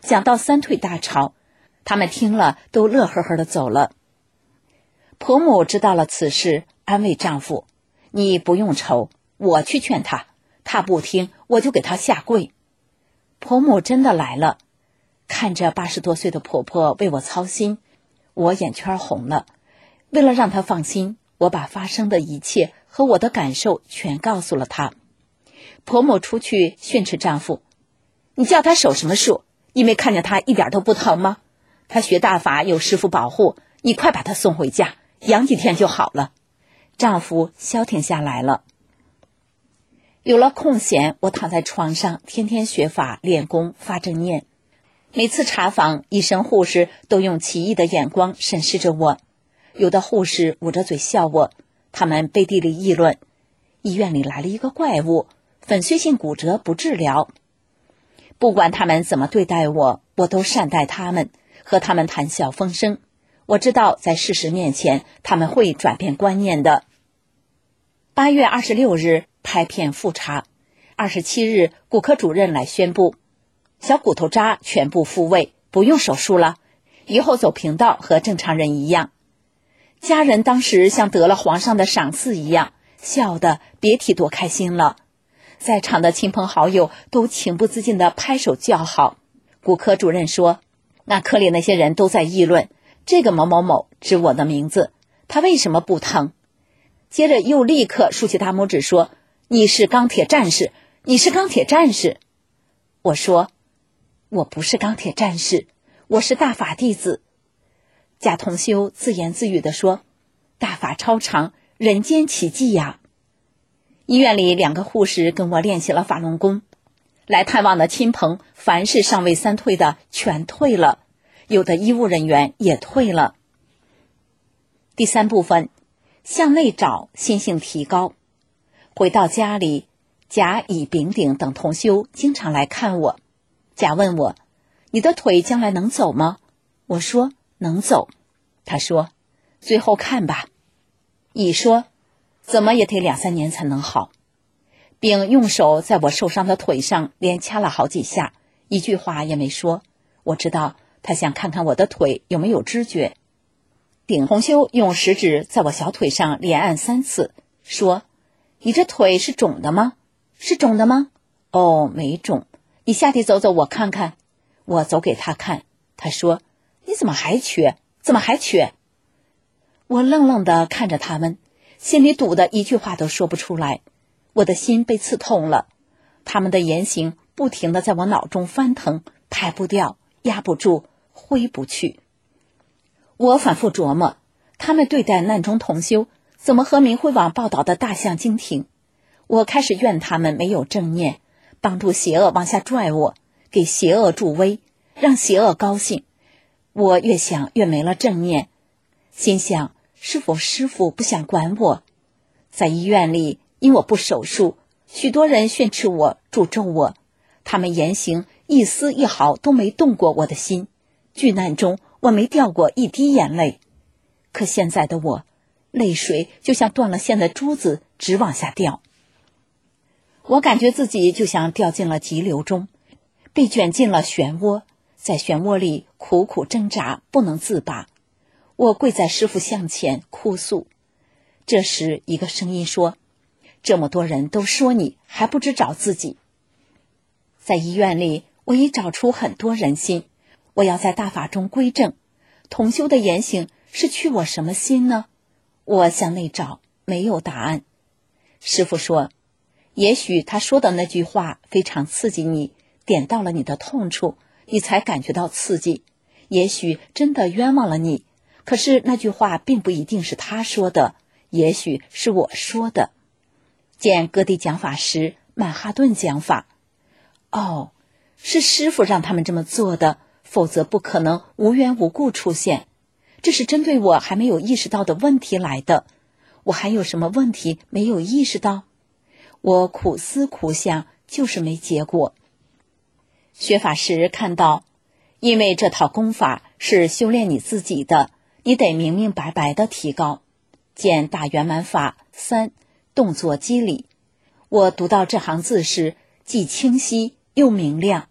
讲到三退大潮，他们听了都乐呵呵地走了。婆母知道了此事，安慰丈夫：你不用愁，我去劝他，他不听我就给他下跪。婆母真的来了，看着80多岁的婆婆为我操心，我眼圈红了。为了让她放心，我把发生的一切和我的感受全告诉了她。婆母出去训斥丈夫：你叫他守什么术？因为看见他一点都不疼吗？他学大法有师傅保护，你快把他送回家，养几天就好了。丈夫消停下来了。有了空闲，我躺在床上，天天学法练功发正念。每次查房，医生护士都用奇异的眼光审视着我，有的护士捂着嘴笑我，他们背地里议论：医院里来了一个怪物，粉碎性骨折不治疗。不管他们怎么对待我，我都善待他们，和他们谈笑风生。我知道在事实面前，他们会转变观念的。8月26日拍片复查，27日骨科主任来宣布，小骨头渣全部复位，不用手术了，以后走频道和正常人一样。家人当时像得了皇上的赏赐一样，笑得别提多开心了。在场的亲朋好友都情不自禁地拍手叫好。骨科主任说：那科里那些人都在议论，这个某某某指我的名字，他为什么不疼？接着又立刻竖起大拇指说：你是钢铁战士，你是钢铁战士。我说：我不是钢铁战士，我是大法弟子。贾同修自言自语地说：大法超常，人间奇迹呀。医院里2个护士跟我练习了法轮功，来探望的亲朋凡是尚未三退的全退了，有的医务人员也退了。第3部分，向内找，心性提高。回到家里，贾、乙、丙丁等同修经常来看我。贾问我：你的腿将来能走吗？我说能走。他说最后看吧。乙说怎么也得2-3年才能好。丙用手在我受伤的腿上连掐了好几下，一句话也没说。我知道他想看看我的腿有没有知觉。丙同修用食指在我小腿上连按3次，说：你这腿是肿的吗？是肿的吗？哦，没肿。你下地走走我看看。我走给他看，他说：你怎么还瘸？怎么还瘸？我愣愣地看着他们，心里堵得一句话都说不出来。我的心被刺痛了，他们的言行不停地在我脑中翻腾，排不掉，压不住，挥不去。我反复琢磨，他们对待难中同修怎么和明慧网报道的大相径庭。我开始怨他们没有正念，帮助邪恶往下拽我，给邪恶助威，让邪恶高兴。我越想越没了正念，心想是否师父不想管我？在医院里，因我不手术，许多人训斥我，诅咒我，他们言行一丝一毫都没动过我的心。巨难中我没掉过一滴眼泪，可现在的我，泪水就像断了线的珠子，直往下掉。我感觉自己就像掉进了急流中，被卷进了漩涡，在漩涡里苦苦挣扎，不能自拔。我跪在师父像前哭诉。这时一个声音说：这么多人都说你，还不知找自己。在医院里，我已找出很多人心，我要在大法中归正。同修的言行是去我什么心呢？我向内找，没有答案。师父说，也许他说的那句话非常刺激你，点到了你的痛处，你才感觉到刺激。也许真的冤枉了你，可是那句话并不一定是他说的，也许是我说的。见各地讲法时，曼哈顿讲法。哦，是师父让他们这么做的，否则不可能无缘无故出现。这是针对我还没有意识到的问题来的。我还有什么问题没有意识到？我苦思苦想，就是没结果。学法时看到，因为这套功法是修炼你自己的，你得明明白白的提高。见大圆满法3，动作机理。我读到这行字时，既清晰又明亮，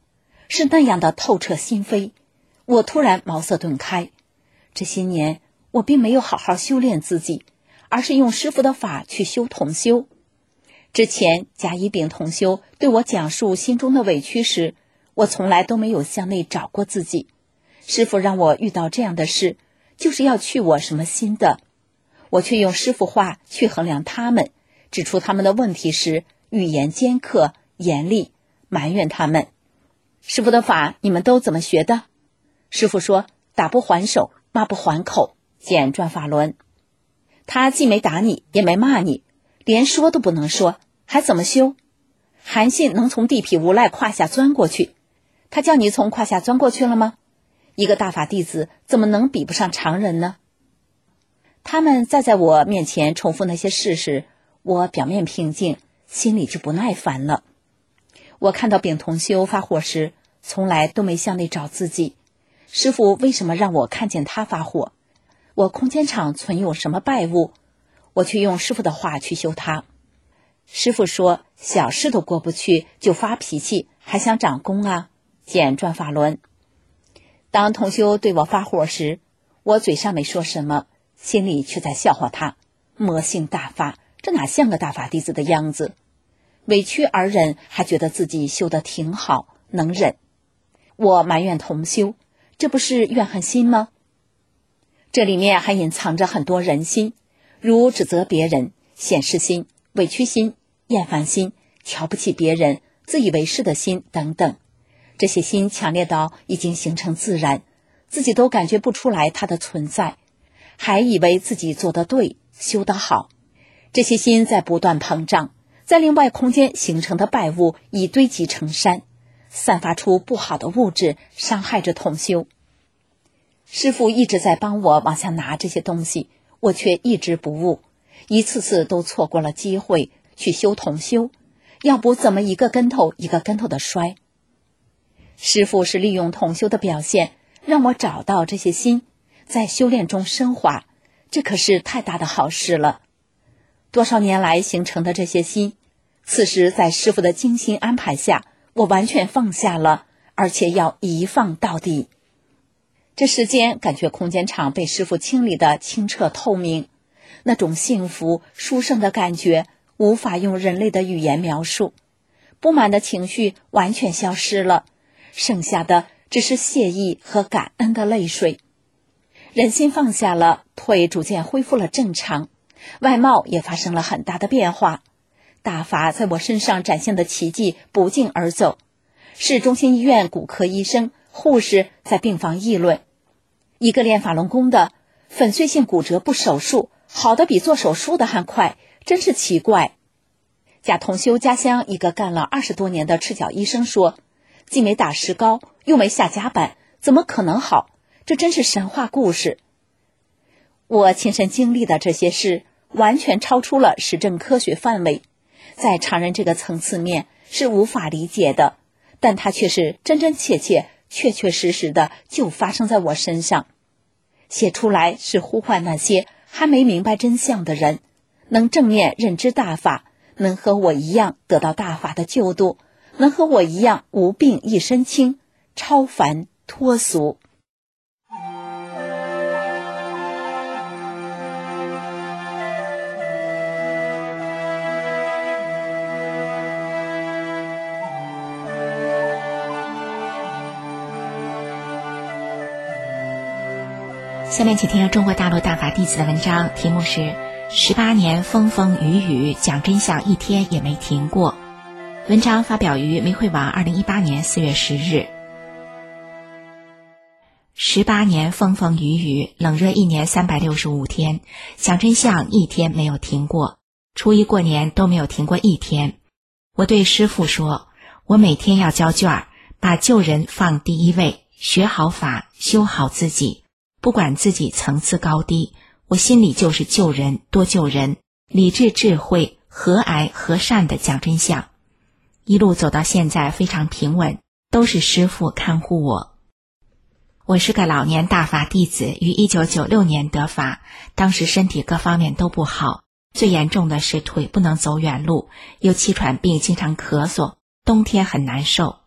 是那样的透彻心扉。我突然茅塞顿开，这些年我并没有好好修炼自己，而是用师父的法去修同修。之前甲乙丙同修对我讲述心中的委屈时，我从来都没有向内找过自己。师父让我遇到这样的事，就是要去我什么心的。我却用师父话去衡量他们，指出他们的问题时，语言尖刻严厉，埋怨他们。师父的法你们都怎么学的？师父说，打不还手，骂不还口，简转法轮。他既没打你，也没骂你，连说都不能说，还怎么修？韩信能从地痞无赖胯下钻过去，他叫你从胯下钻过去了吗？一个大法弟子怎么能比不上常人呢？他们再在我面前重复那些事时，我表面平静，心里就不耐烦了。我看到丙同修发火时，从来都没向内找自己。师父为什么让我看见他发火？我空间场存有什么败物？我却用师父的话去修他。师父说，小事都过不去就发脾气，还想长功啊？简转法轮。当同修对我发火时，我嘴上没说什么，心里却在笑话他，魔性大发，这哪像个大法弟子的样子？委屈而忍，还觉得自己修得挺好，能忍。我埋怨同修，这不是怨恨心吗？这里面还隐藏着很多人心，如指责别人、显示心、委屈心、厌烦心、瞧不起别人、自以为是的心等等。这些心强烈到已经形成自然，自己都感觉不出来它的存在，还以为自己做得对，修得好。这些心在不断膨胀，在另外空间形成的败物已堆积成山，散发出不好的物质，伤害着同修。师父一直在帮我往下拿这些东西，我却一直不悟，一次次都错过了机会去修同修，要不怎么一个跟头一个跟头的摔。师父是利用同修的表现，让我找到这些心，在修炼中升华，这可是太大的好事了。多少年来形成的这些心，此时在师父的精心安排下，我完全放下了，而且要一放到底。这时间感觉空间场被师父清理得清澈透明，那种幸福殊胜的感觉无法用人类的语言描述。不满的情绪完全消失了，剩下的只是谢意和感恩的泪水。人心放下了，腿逐渐恢复了正常，外貌也发生了很大的变化。大法在我身上展现的奇迹不胫而走，市中心医院骨科医生、护士在病房议论，一个练法轮功的粉碎性骨折不手术，好的比做手术的还快，真是奇怪。贾同修家乡一个干了20多年的赤脚医生说，既没打石膏，又没下夹板，怎么可能好？这真是神话故事。我亲身经历的这些事，完全超出了实证科学范围，在常人这个层次面是无法理解的，但它却是真真切切、确确实实的就发生在我身上。写出来是呼唤那些还没明白真相的人，能正面认知大法，能和我一样得到大法的救度，能和我一样无病一身轻，超凡脱俗。 下面请听中国大陆大法弟子的文章，题目是18年风风雨雨，讲真相一天也没停过。文章发表于明慧网2018年4月10日。18年风风雨雨，冷热1年365天，讲真相一天没有停过，初一过年都没有停过一天。我对师父说，我每天要交卷，把救人放第一位，学好法，修好自己，不管自己层次高低，我心里就是救人，多救人，理智智慧，和蔼和善的讲真相。一路走到现在非常平稳，都是师父看护我。我是个老年大法弟子，于1996年得法，当时身体各方面都不好，最严重的是腿不能走远路，有气喘病，经常咳嗽，冬天很难受。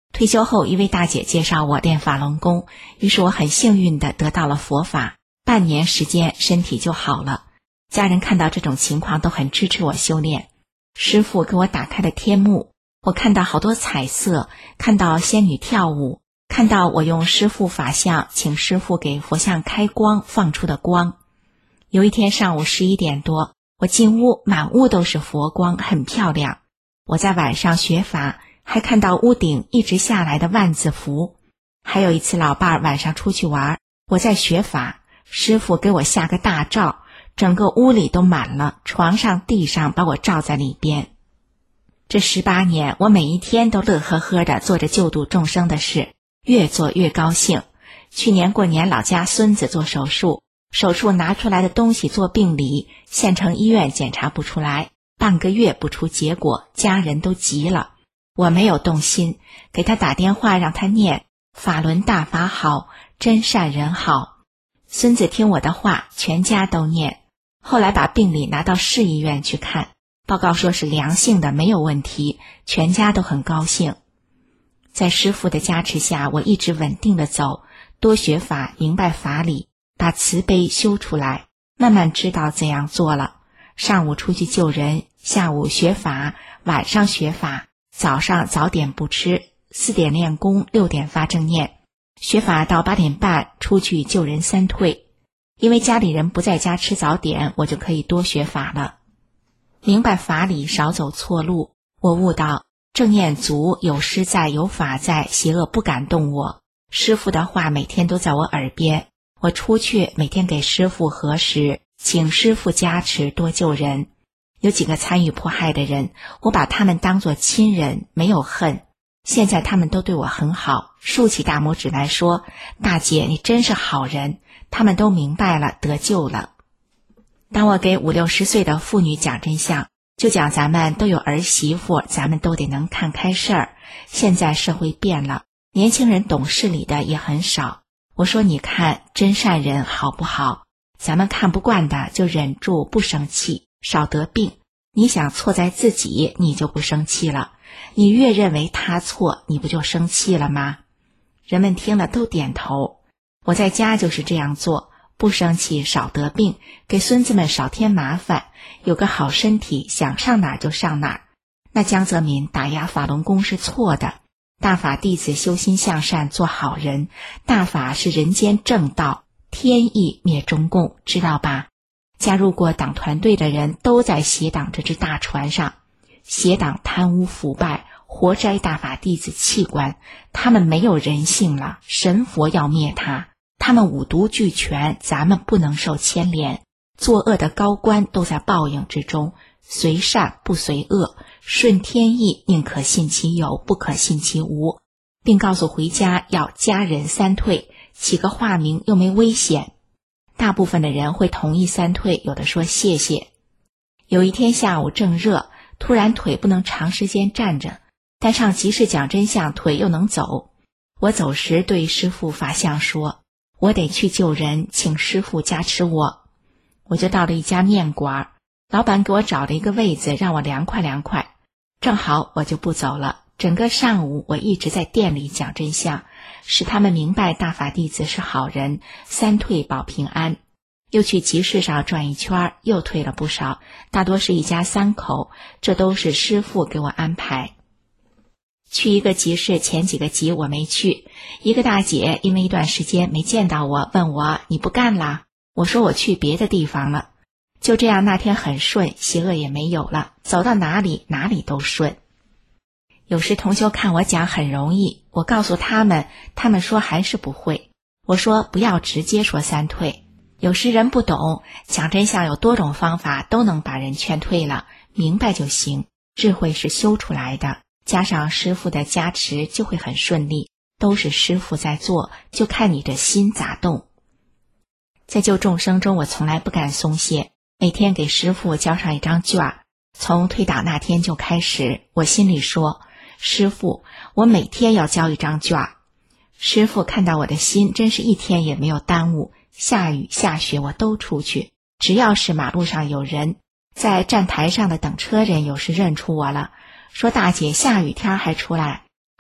退休后，一位大姐介绍我练法轮功，于是我很幸运地得到了佛法，半年时间身体就好了。家人看到这种情况都很支持我修炼。师父给我打开了天幕，我看到好多彩色，看到仙女跳舞，看到我用师父法相请师父给佛像开光放出的光。有一天上午11点多，我进屋，满屋都是佛光，很漂亮。我在晚上学法，还看到屋顶一直下来的万字符。还有一次老伴儿晚上出去玩，我在学法，师父给我下个大罩，整个屋里都满了，床上地上把我罩在里边。这18年，我每一天都乐呵呵地做着救度众生的事，越做越高兴。去年过年，老家孙子做手术，手术拿出来的东西做病理，县城医院检查不出来，半个月不出结果，家人都急了。我没有动心，给他打电话让他念法轮大法好，真善人好。孙子听我的话，全家都念。后来把病理拿到市医院去看，报告说是良性的，没有问题，全家都很高兴。在师父的加持下，我一直稳定地走，多学法，明白法理，把慈悲修出来，慢慢知道怎样做了。上午出去救人，下午学法，晚上学法，早上早点不吃，4点练功，6点发正念，学法到8点半出去救人3退。因为家里人不在家吃早点，我就可以多学法了。明白法理，少走错路。我悟到正念足，有师在，有法在，邪恶不敢动我。师父的话每天都在我耳边，我出去每天给师父核实，请师父加持，多救人。有几个参与迫害的人，我把他们当作亲人，没有恨。现在他们都对我很好，竖起大拇指来说，大姐你真是好人，他们都明白了，得救了。当我给50、60岁的妇女讲真相，就讲咱们都有儿媳妇，咱们都得能看开事儿。现在社会变了，年轻人懂事理的也很少。我说你看真善人好不好？咱们看不惯的就忍住不生气，少得病。你想错在自己，你就不生气了。你越认为他错，你不就生气了吗？人们听了都点头。我在家就是这样做，不生气，少得病，给孙子们少添麻烦，有个好身体，想上哪儿就上哪儿。那江泽民打压法轮功是错的，大法弟子修心向善，做好人，大法是人间正道，天意灭中共，知道吧？加入过党团队的人都在邪党这只大船上，邪党贪污腐败，活摘大法弟子器官，他们没有人性了，神佛要灭他，他们五毒俱全，咱们不能受牵连。作恶的高官都在报应之中，随善不随恶，顺天意，宁可信其有，不可信其无，并告诉回家要家人3退，起个化名又没危险。大部分的人会同意3退，有的说谢谢。有一天下午正热，突然腿不能长时间站着，但上集市讲真相，腿又能走。我走时对师父法相说，我得去救人，请师父加持我。我就到了一家面馆，老板给我找了一个位子，让我凉快凉快。正好我就不走了，整个上午我一直在店里讲真相，使他们明白大法弟子是好人，3退保平安。又去集市上转一圈，又退了不少，大多是一家3口，这都是师父给我安排。去一个集市，前几个集我没去，一个大姐因为一段时间没见到我，问我你不干啦？我说我去别的地方了。就这样，那天很顺，邪恶也没有了，走到哪里哪里都顺。有时同修看我讲很容易，我告诉他们，他们说还是不会。我说不要直接说3退，有时人不懂，讲真相有多种方法，都能把人劝退了，明白就行。智慧是修出来的，加上师父的加持就会很顺利，都是师父在做，就看你的心咋动。在救众生中，我从来不敢松懈，每天给师父交上一张卷。从退党那天就开始，我心里说，师父，我每天要交一张卷。师父看到我的心，真是一天也没有耽误，下雨下雪我都出去，只要是马路上有人，在站台上的等车人有时认出我了，说大姐下雨天还出来。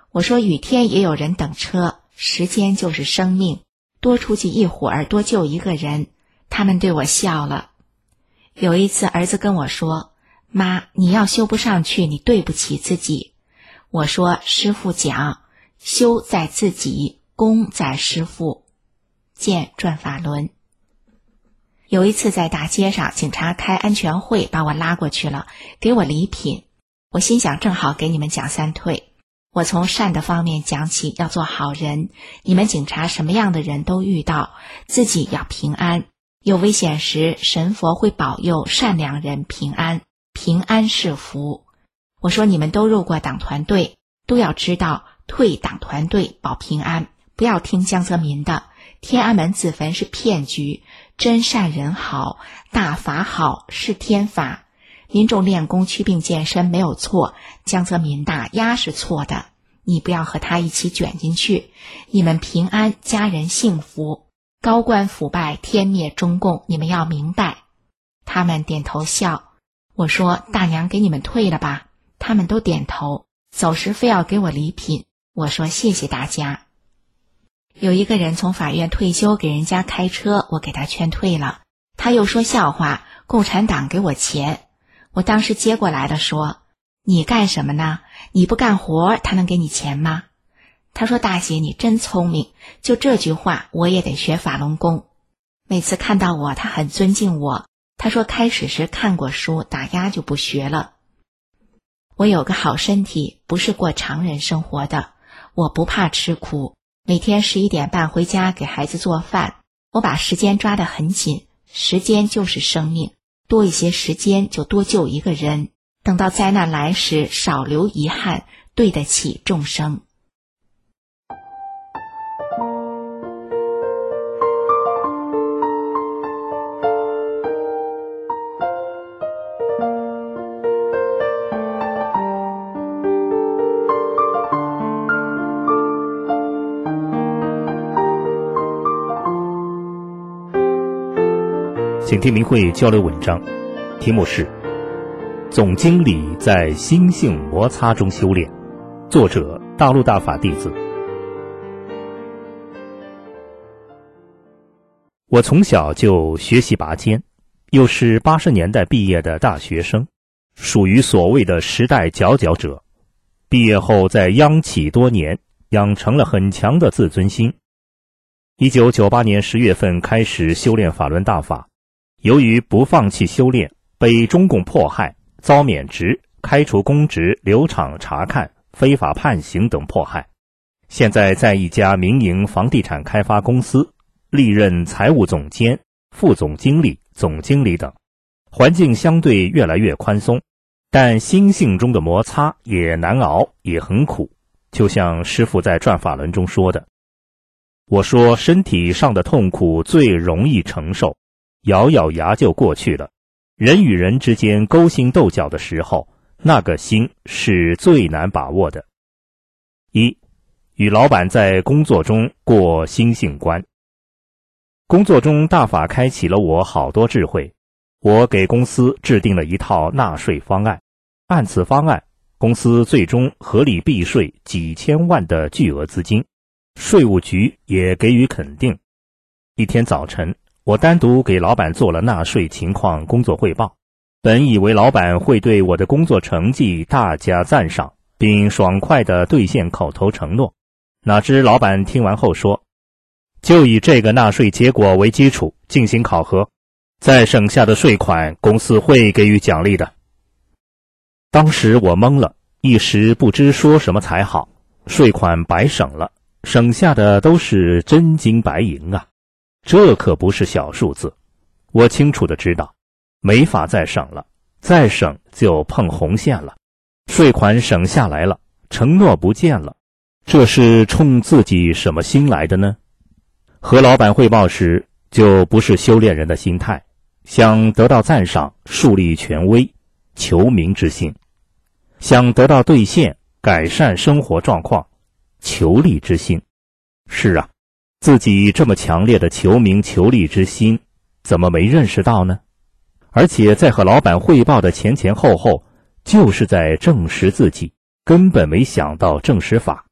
我说雨天也有人等车，时间就是生命，多出去一会儿，多救一个人。他们对我笑了。有一次儿子跟我说，妈，你要修不上去，你对不起自己。我说，师父讲，修在自己，功在师父。见转法轮。有一次在大街上，警察开安全会，把我拉过去了，给我礼品。我心想，正好给你们讲三退。我从善的方面讲起，要做好人。你们警察什么样的人都遇到，自己要平安。有危险时，神佛会保佑善良人平安，平安是福。我说你们都入过党团队，都要知道退党团队保平安，不要听江泽民的。天安门自焚是骗局，真善人好，大法好是天法。民众练功祛病健身没有错，江泽民打压是错的，你不要和他一起卷进去。你们平安，家人幸福，高官腐败，天灭中共，你们要明白。他们点头笑。我说，大娘给你们退了吧？他们都点头。走时非要给我礼品，我说谢谢大家。有一个人从法院退休，给人家开车，我给他劝退了。他又说笑话，共产党给我钱。我当时接过来了，说，你干什么呢？你不干活，他能给你钱吗？他说，大姐你真聪明，就这句话我也得学法轮功。每次看到我，他很尊敬我。他说开始时看过书，打压就不学了。我有个好身体，不是过常人生活的，我不怕吃苦。每天11点半回家给孩子做饭，我把时间抓得很紧，时间就是生命，多一些时间就多救一个人，等到灾难来时少留遗憾，对得起众生。 请听明慧交流文章，题目是总经理在心性摩擦中修炼，作者大陆大法弟子。我从小就学习拔尖，又是80年代毕业的大学生，属于所谓的时代佼佼者。毕业后在央企多年，养成了很强的自尊心。1998年10月份开始修炼法轮大法，由于不放弃修炼，被中共迫害，遭免职、开除公职、留厂查看、非法判刑等迫害。现在在一家民营房地产开发公司，历任财务总监、副总经理、总经理等，环境相对越来越宽松，但心性中的摩擦也难熬，也很苦。就像师父在转法轮中说的，我说身体上的痛苦最容易承受，咬咬牙就过去了。人与人之间勾心斗角的时候，那个心是最难把握的。一，与老板在工作中过心性关。工作中大法开启了我好多智慧，我给公司制定了一套纳税方案，按此方案，公司最终合理避税几千万的巨额资金，税务局也给予肯定。一天早晨，我单独给老板做了纳税情况工作汇报，本以为老板会对我的工作成绩大加赞赏，并爽快地兑现口头承诺，哪知老板听完后说，就以这个纳税结果为基础进行考核，再省下的税款公司会给予奖励的。当时我懵了，一时不知说什么才好，税款白省了，省下的都是真金白银啊，这可不是小数字。我清楚地知道，没法再省了，再省就碰红线了。税款省下来了，承诺不见了，这是冲自己什么心来的呢？和老板汇报时，就不是修炼人的心态，想得到赞赏，树立权威，求名之心；想得到兑现，改善生活状况，求利之心。是啊，自己这么强烈的求名求利之心，怎么没认识到呢？而且在和老板汇报的前前后后，就是在证实自己，根本没想到证实法，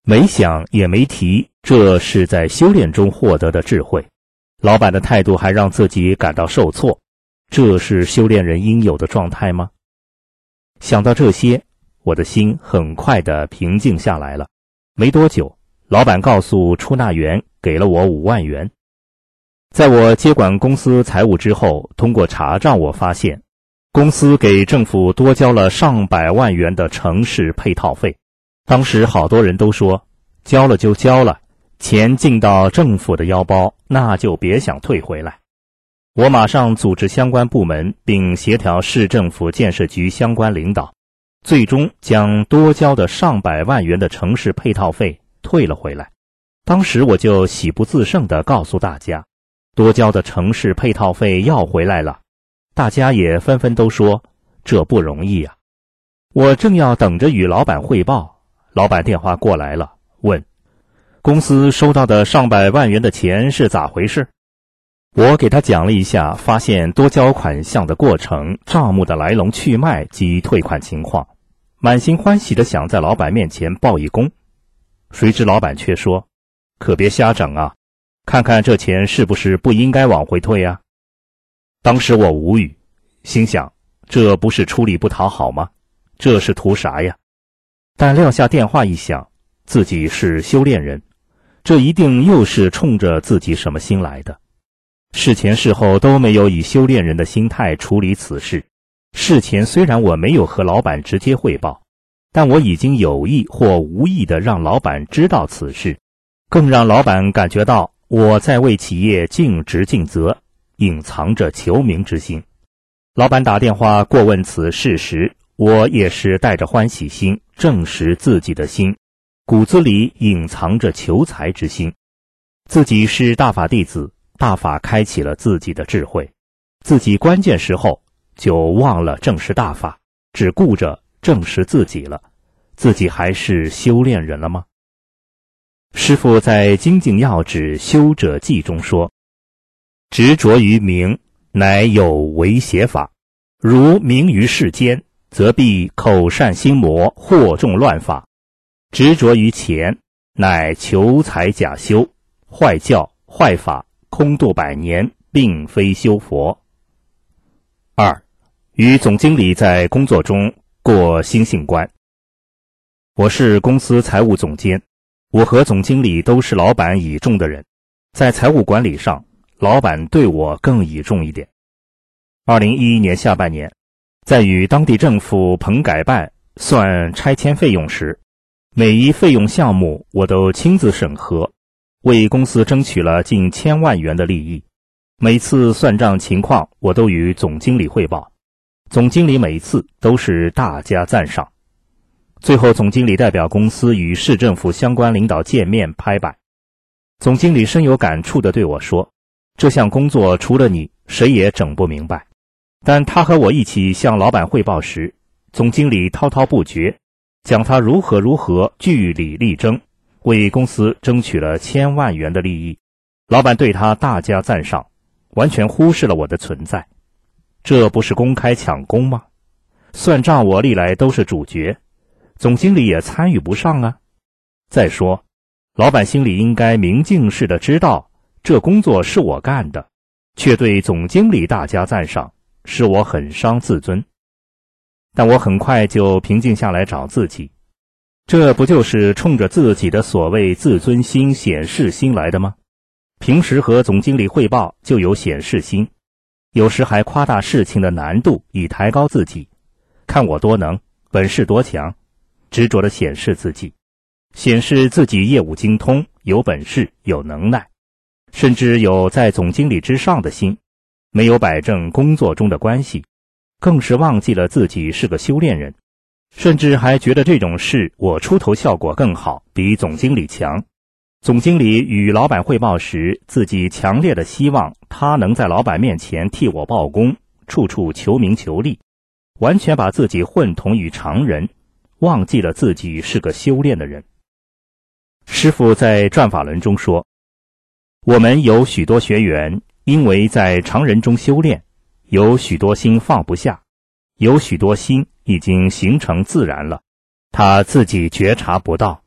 没想也没提，这是在修炼中获得的智慧。老板的态度还让自己感到受挫，这是修炼人应有的状态吗？想到这些，我的心很快地平静下来了。没多久，老板告诉出纳员给了我5万元。在我接管公司财务之后，通过查账我发现，公司给政府多交了上百万元的城市配套费。当时好多人都说，交了就交了，钱进到政府的腰包，那就别想退回来。我马上组织相关部门，并协调市政府建设局相关领导，最终将多交的上百万元的城市配套费退了回来。当时我就喜不自胜地告诉大家，多交的城市配套费要回来了。大家也纷纷都说，这不容易啊。我正要等着与老板汇报，老板电话过来了，问公司收到的上百万元的钱是咋回事？我给他讲了一下发现多交款项的过程、账目的来龙去脉及退款情况，满心欢喜地想在老板面前报一功。谁知老板却说，可别瞎整啊，看看这钱是不是不应该往回退啊。当时我无语，心想，这不是出力不讨好吗？这是图啥呀？但撂下电话一想，自己是修炼人，这一定又是冲着自己什么心来的。事前事后都没有以修炼人的心态处理此事。事前虽然我没有和老板直接汇报，但我已经有意或无意地让老板知道此事，更让老板感觉到我在为企业尽职尽责，隐藏着求名之心。老板打电话过问此事时，我也是带着欢喜心证实自己的心，骨子里隐藏着求财之心。自己是大法弟子，大法开启了自己的智慧，自己关键时候就忘了证实大法，只顾着证实自己了，自己还是修炼人了吗？师父在《精进要旨修者记》中说，执着于名，乃有为邪法，如名于世间，则必口善心魔，惑众乱法。执着于钱，乃求财假修，坏教坏法，空度百年，并非修佛。2. 与总经理在工作中过心性关。我是公司财务总监，我和总经理都是老板倚重的人，在财务管理上，老板对我更倚重一点。2011年下半年，在与当地政府棚改办算拆迁费用时，每一费用项目我都亲自审核，为公司争取了近1000万元的利益。每次算账情况我都与总经理汇报，总经理每次都是大加赞赏。最后总经理代表公司与市政府相关领导见面拍板，总经理深有感触地对我说，这项工作除了你谁也整不明白。但他和我一起向老板汇报时，总经理滔滔不绝，讲他如何据理力争，为公司争取了1000万元的利益。老板对他大加赞赏，完全忽视了我的存在。这不是公开抢功吗？算账我历来都是主角，总经理也参与不上啊。再说，老板心里应该明镜似的知道，这工作是我干的，却对总经理大加赞赏，使我很伤自尊。但我很快就平静下来找自己，这不就是冲着自己的所谓自尊心、显示心来的吗？平时和总经理汇报就有显示心，有时还夸大事情的难度以抬高自己，看我多能，本事多强，执着地显示自己，显示自己业务精通，有本事，有能耐，甚至有在总经理之上的心，没有摆正工作中的关系，更是忘记了自己是个修炼人，甚至还觉得这种事我出头效果更好，比总经理强。总经理与老板汇报时，自己强烈的希望他能在老板面前替我报功，处处求名求利，完全把自己混同于常人，忘记了自己是个修炼的人。师父在转法轮中说，我们有许多学员因为在常人中修炼，有许多心放不下，有许多心已经形成自然了，他自己觉察不到。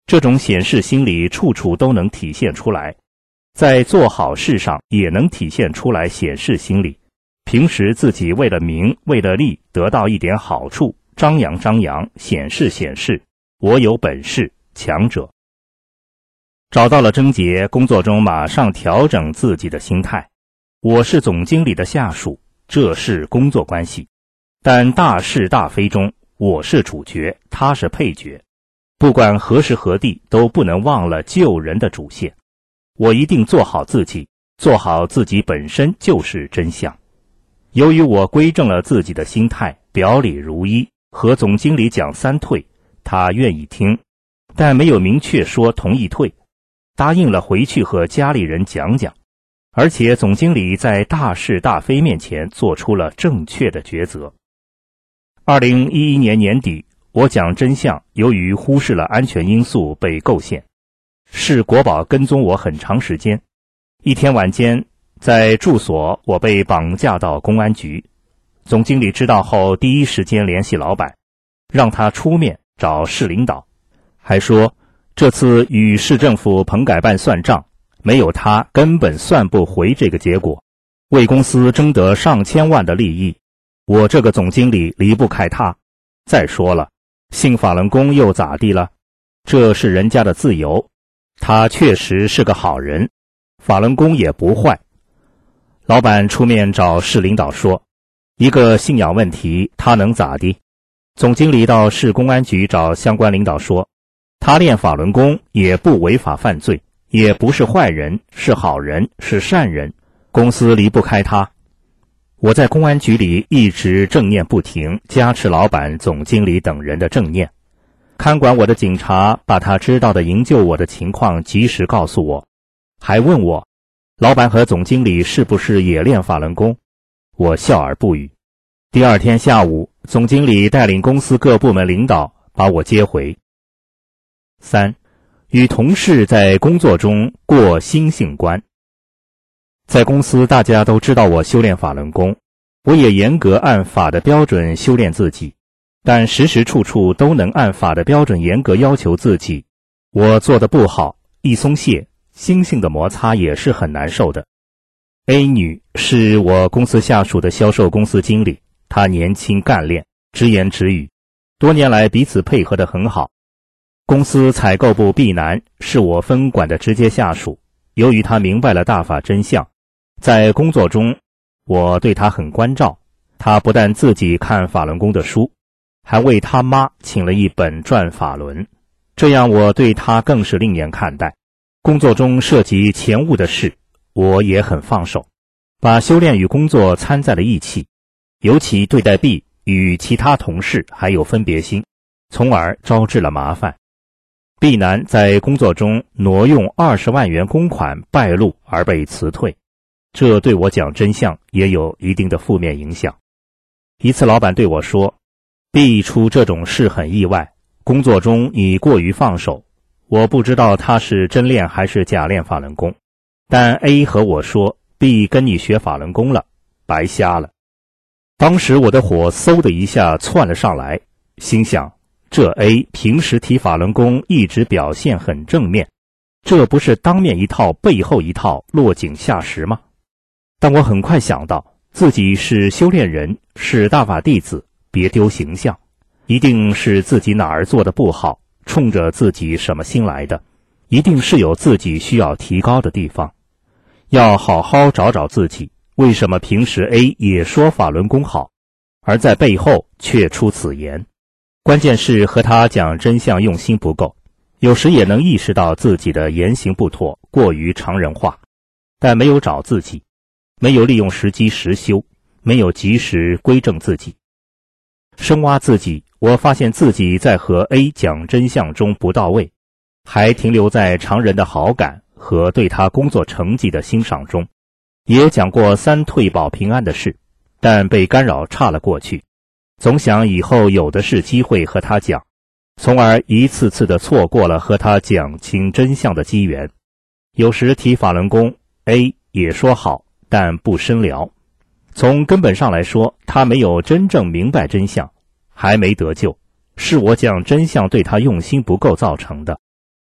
这种显示心理处处都能体现出来，在做好事上也能体现出来显示心理。平时自己为了名为了利得到一点好处，张扬张扬，显示显示，我有本事，强者。找到了症结，工作中马上调整自己的心态。我是总经理的下属，这是工作关系，但大是大非中，我是主角，他是配角。不管何时何地，都不能忘了救人的主线。我一定做好自己，做好自己本身就是真相。由于我归正了自己的心态，表里如一，和总经理讲3退，他愿意听，但没有明确说同意退，答应了回去和家里人讲讲。而且总经理在大是大非面前做出了正确的抉择。2011年年底，我讲真相由于忽视了安全因素被构陷，市国保跟踪我很长时间。一天晚间，在住所我被绑架到公安局，总经理知道后第一时间联系老板，让他出面找市领导，还说这次与市政府棚改办算账，没有他根本算不回这个结果，为公司争得上千万的利益，我这个总经理离不开他。再说了，信法轮功又咋地了？这是人家的自由，他确实是个好人，法轮功也不坏。老板出面找市领导说，一个信仰问题，他能咋地？总经理到市公安局找相关领导说，他练法轮功也不违法犯罪，也不是坏人，是好人，是善人，公司离不开他。我在公安局里一直正念不停，加持老板、总经理等人的正念。看管我的警察把他知道的营救我的情况及时告诉我，还问我老板和总经理是不是也练法轮功？我笑而不语。第二天下午，总经理带领公司各部门领导把我接回。3. 与同事在工作中过心性关。在公司大家都知道我修炼法轮功，我也严格按法的标准修炼自己，但时时处处都能按法的标准严格要求自己，我做得不好，一松懈，心性的摩擦也是很难受的。A 女是我公司下属的销售公司经理，她年轻干练，直言直语，多年来彼此配合得很好。公司采购部 B 男是我分管的直接下属，由于他明白了大法真相，在工作中我对他很关照，他不但自己看法轮功的书，还为他妈请了一本转法轮，这样我对他更是另眼看待。工作中涉及前务的事，我也很放手，把修炼与工作掺在了一起，尤其对待 B 与其他同事还有分别心，从而招致了麻烦。B 男在工作中挪用20万元公款败露而被辞退，这对我讲真相也有一定的负面影响。一次老板对我说， B 出这种事很意外，工作中你过于放手，我不知道他是真练还是假练法轮功，但 A 和我说 B 跟你学法轮功了，白瞎了。当时我的火嗖的一下窜了上来，心想这 A 平时提法轮功一直表现很正面，这不是当面一套背后一套，落井下石吗？但我很快想到自己是修炼人，是大法弟子，别丢形象，一定是自己哪儿做的不好，冲着自己什么心来的，一定是有自己需要提高的地方，要好好找找自己，为什么平时 A 也说法轮功好，而在背后却出此言。关键是和他讲真相用心不够，有时也能意识到自己的言行不妥，过于常人化，但没有找自己，没有利用时机实修，没有及时归正自己。深挖自己，我发现自己在和 A 讲真相中不到位，还停留在常人的好感和对他工作成绩的欣赏中，也讲过3退保平安的事，但被干扰岔了过去，总想以后有的是机会和他讲，从而一次次地错过了和他讲清真相的机缘。有时提法轮功 A 也说好，但不深聊，从根本上来说，他没有真正明白真相，还没得救，是我讲真相对他用心不够造成的。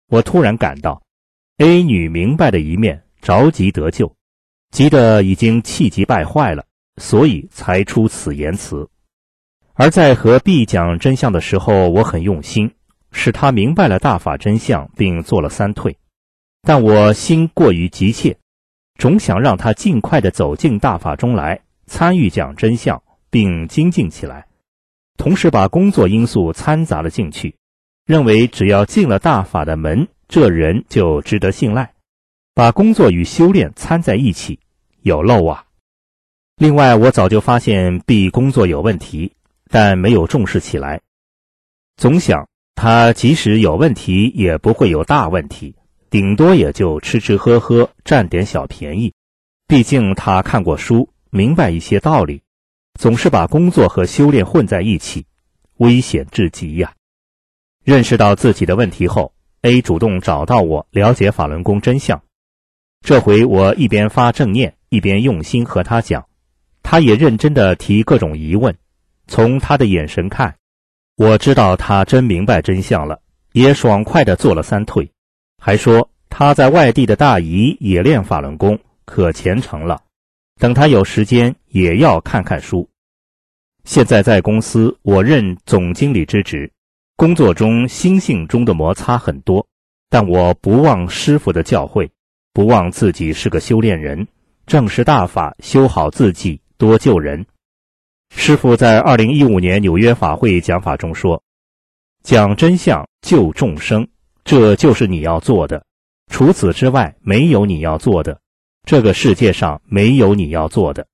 我突然感到 A 女明白的一面着急得救，急得已经气急败坏了，所以才出此言辞。而在和 B 讲真相的时候，我很用心，使他明白了大法真相并做了三退，但我心过于急切，总想让他尽快地走进大法中来，参与讲真相并精进起来，同时把工作因素掺杂了进去，认为只要进了大法的门，这人就值得信赖，把工作与修炼掺在一起，有漏啊。另外，我早就发现 B 工作有问题，但没有重视起来，总想他即使有问题也不会有大问题，顶多也就吃吃喝喝占点小便宜，毕竟他看过书，明白一些道理，总是把工作和修炼混在一起，危险至极呀。认识到自己的问题后， A 主动找到我了解法轮功真相，这回我一边发正念一边用心和他讲，他也认真地提各种疑问，从他的眼神看，我知道他真明白真相了，也爽快地做了三退，还说他在外地的大姨也练法轮功，可虔诚了，等他有时间也要看看书。现在在公司我任总经理之职，工作中心性中的摩擦很多，但我不忘师父的教诲，不忘自己是个修炼人，正是大法，修好自己，多救人。师父在2015年纽约法会讲法中说，讲真相救众生，这就是你要做的，除此之外没有你要做的，这个世界上没有你要做的。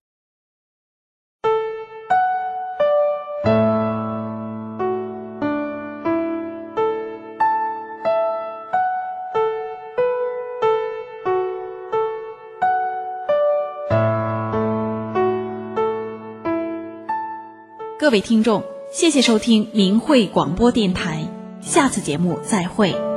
各位听众，谢谢收听明慧广播电台，下次节目再会。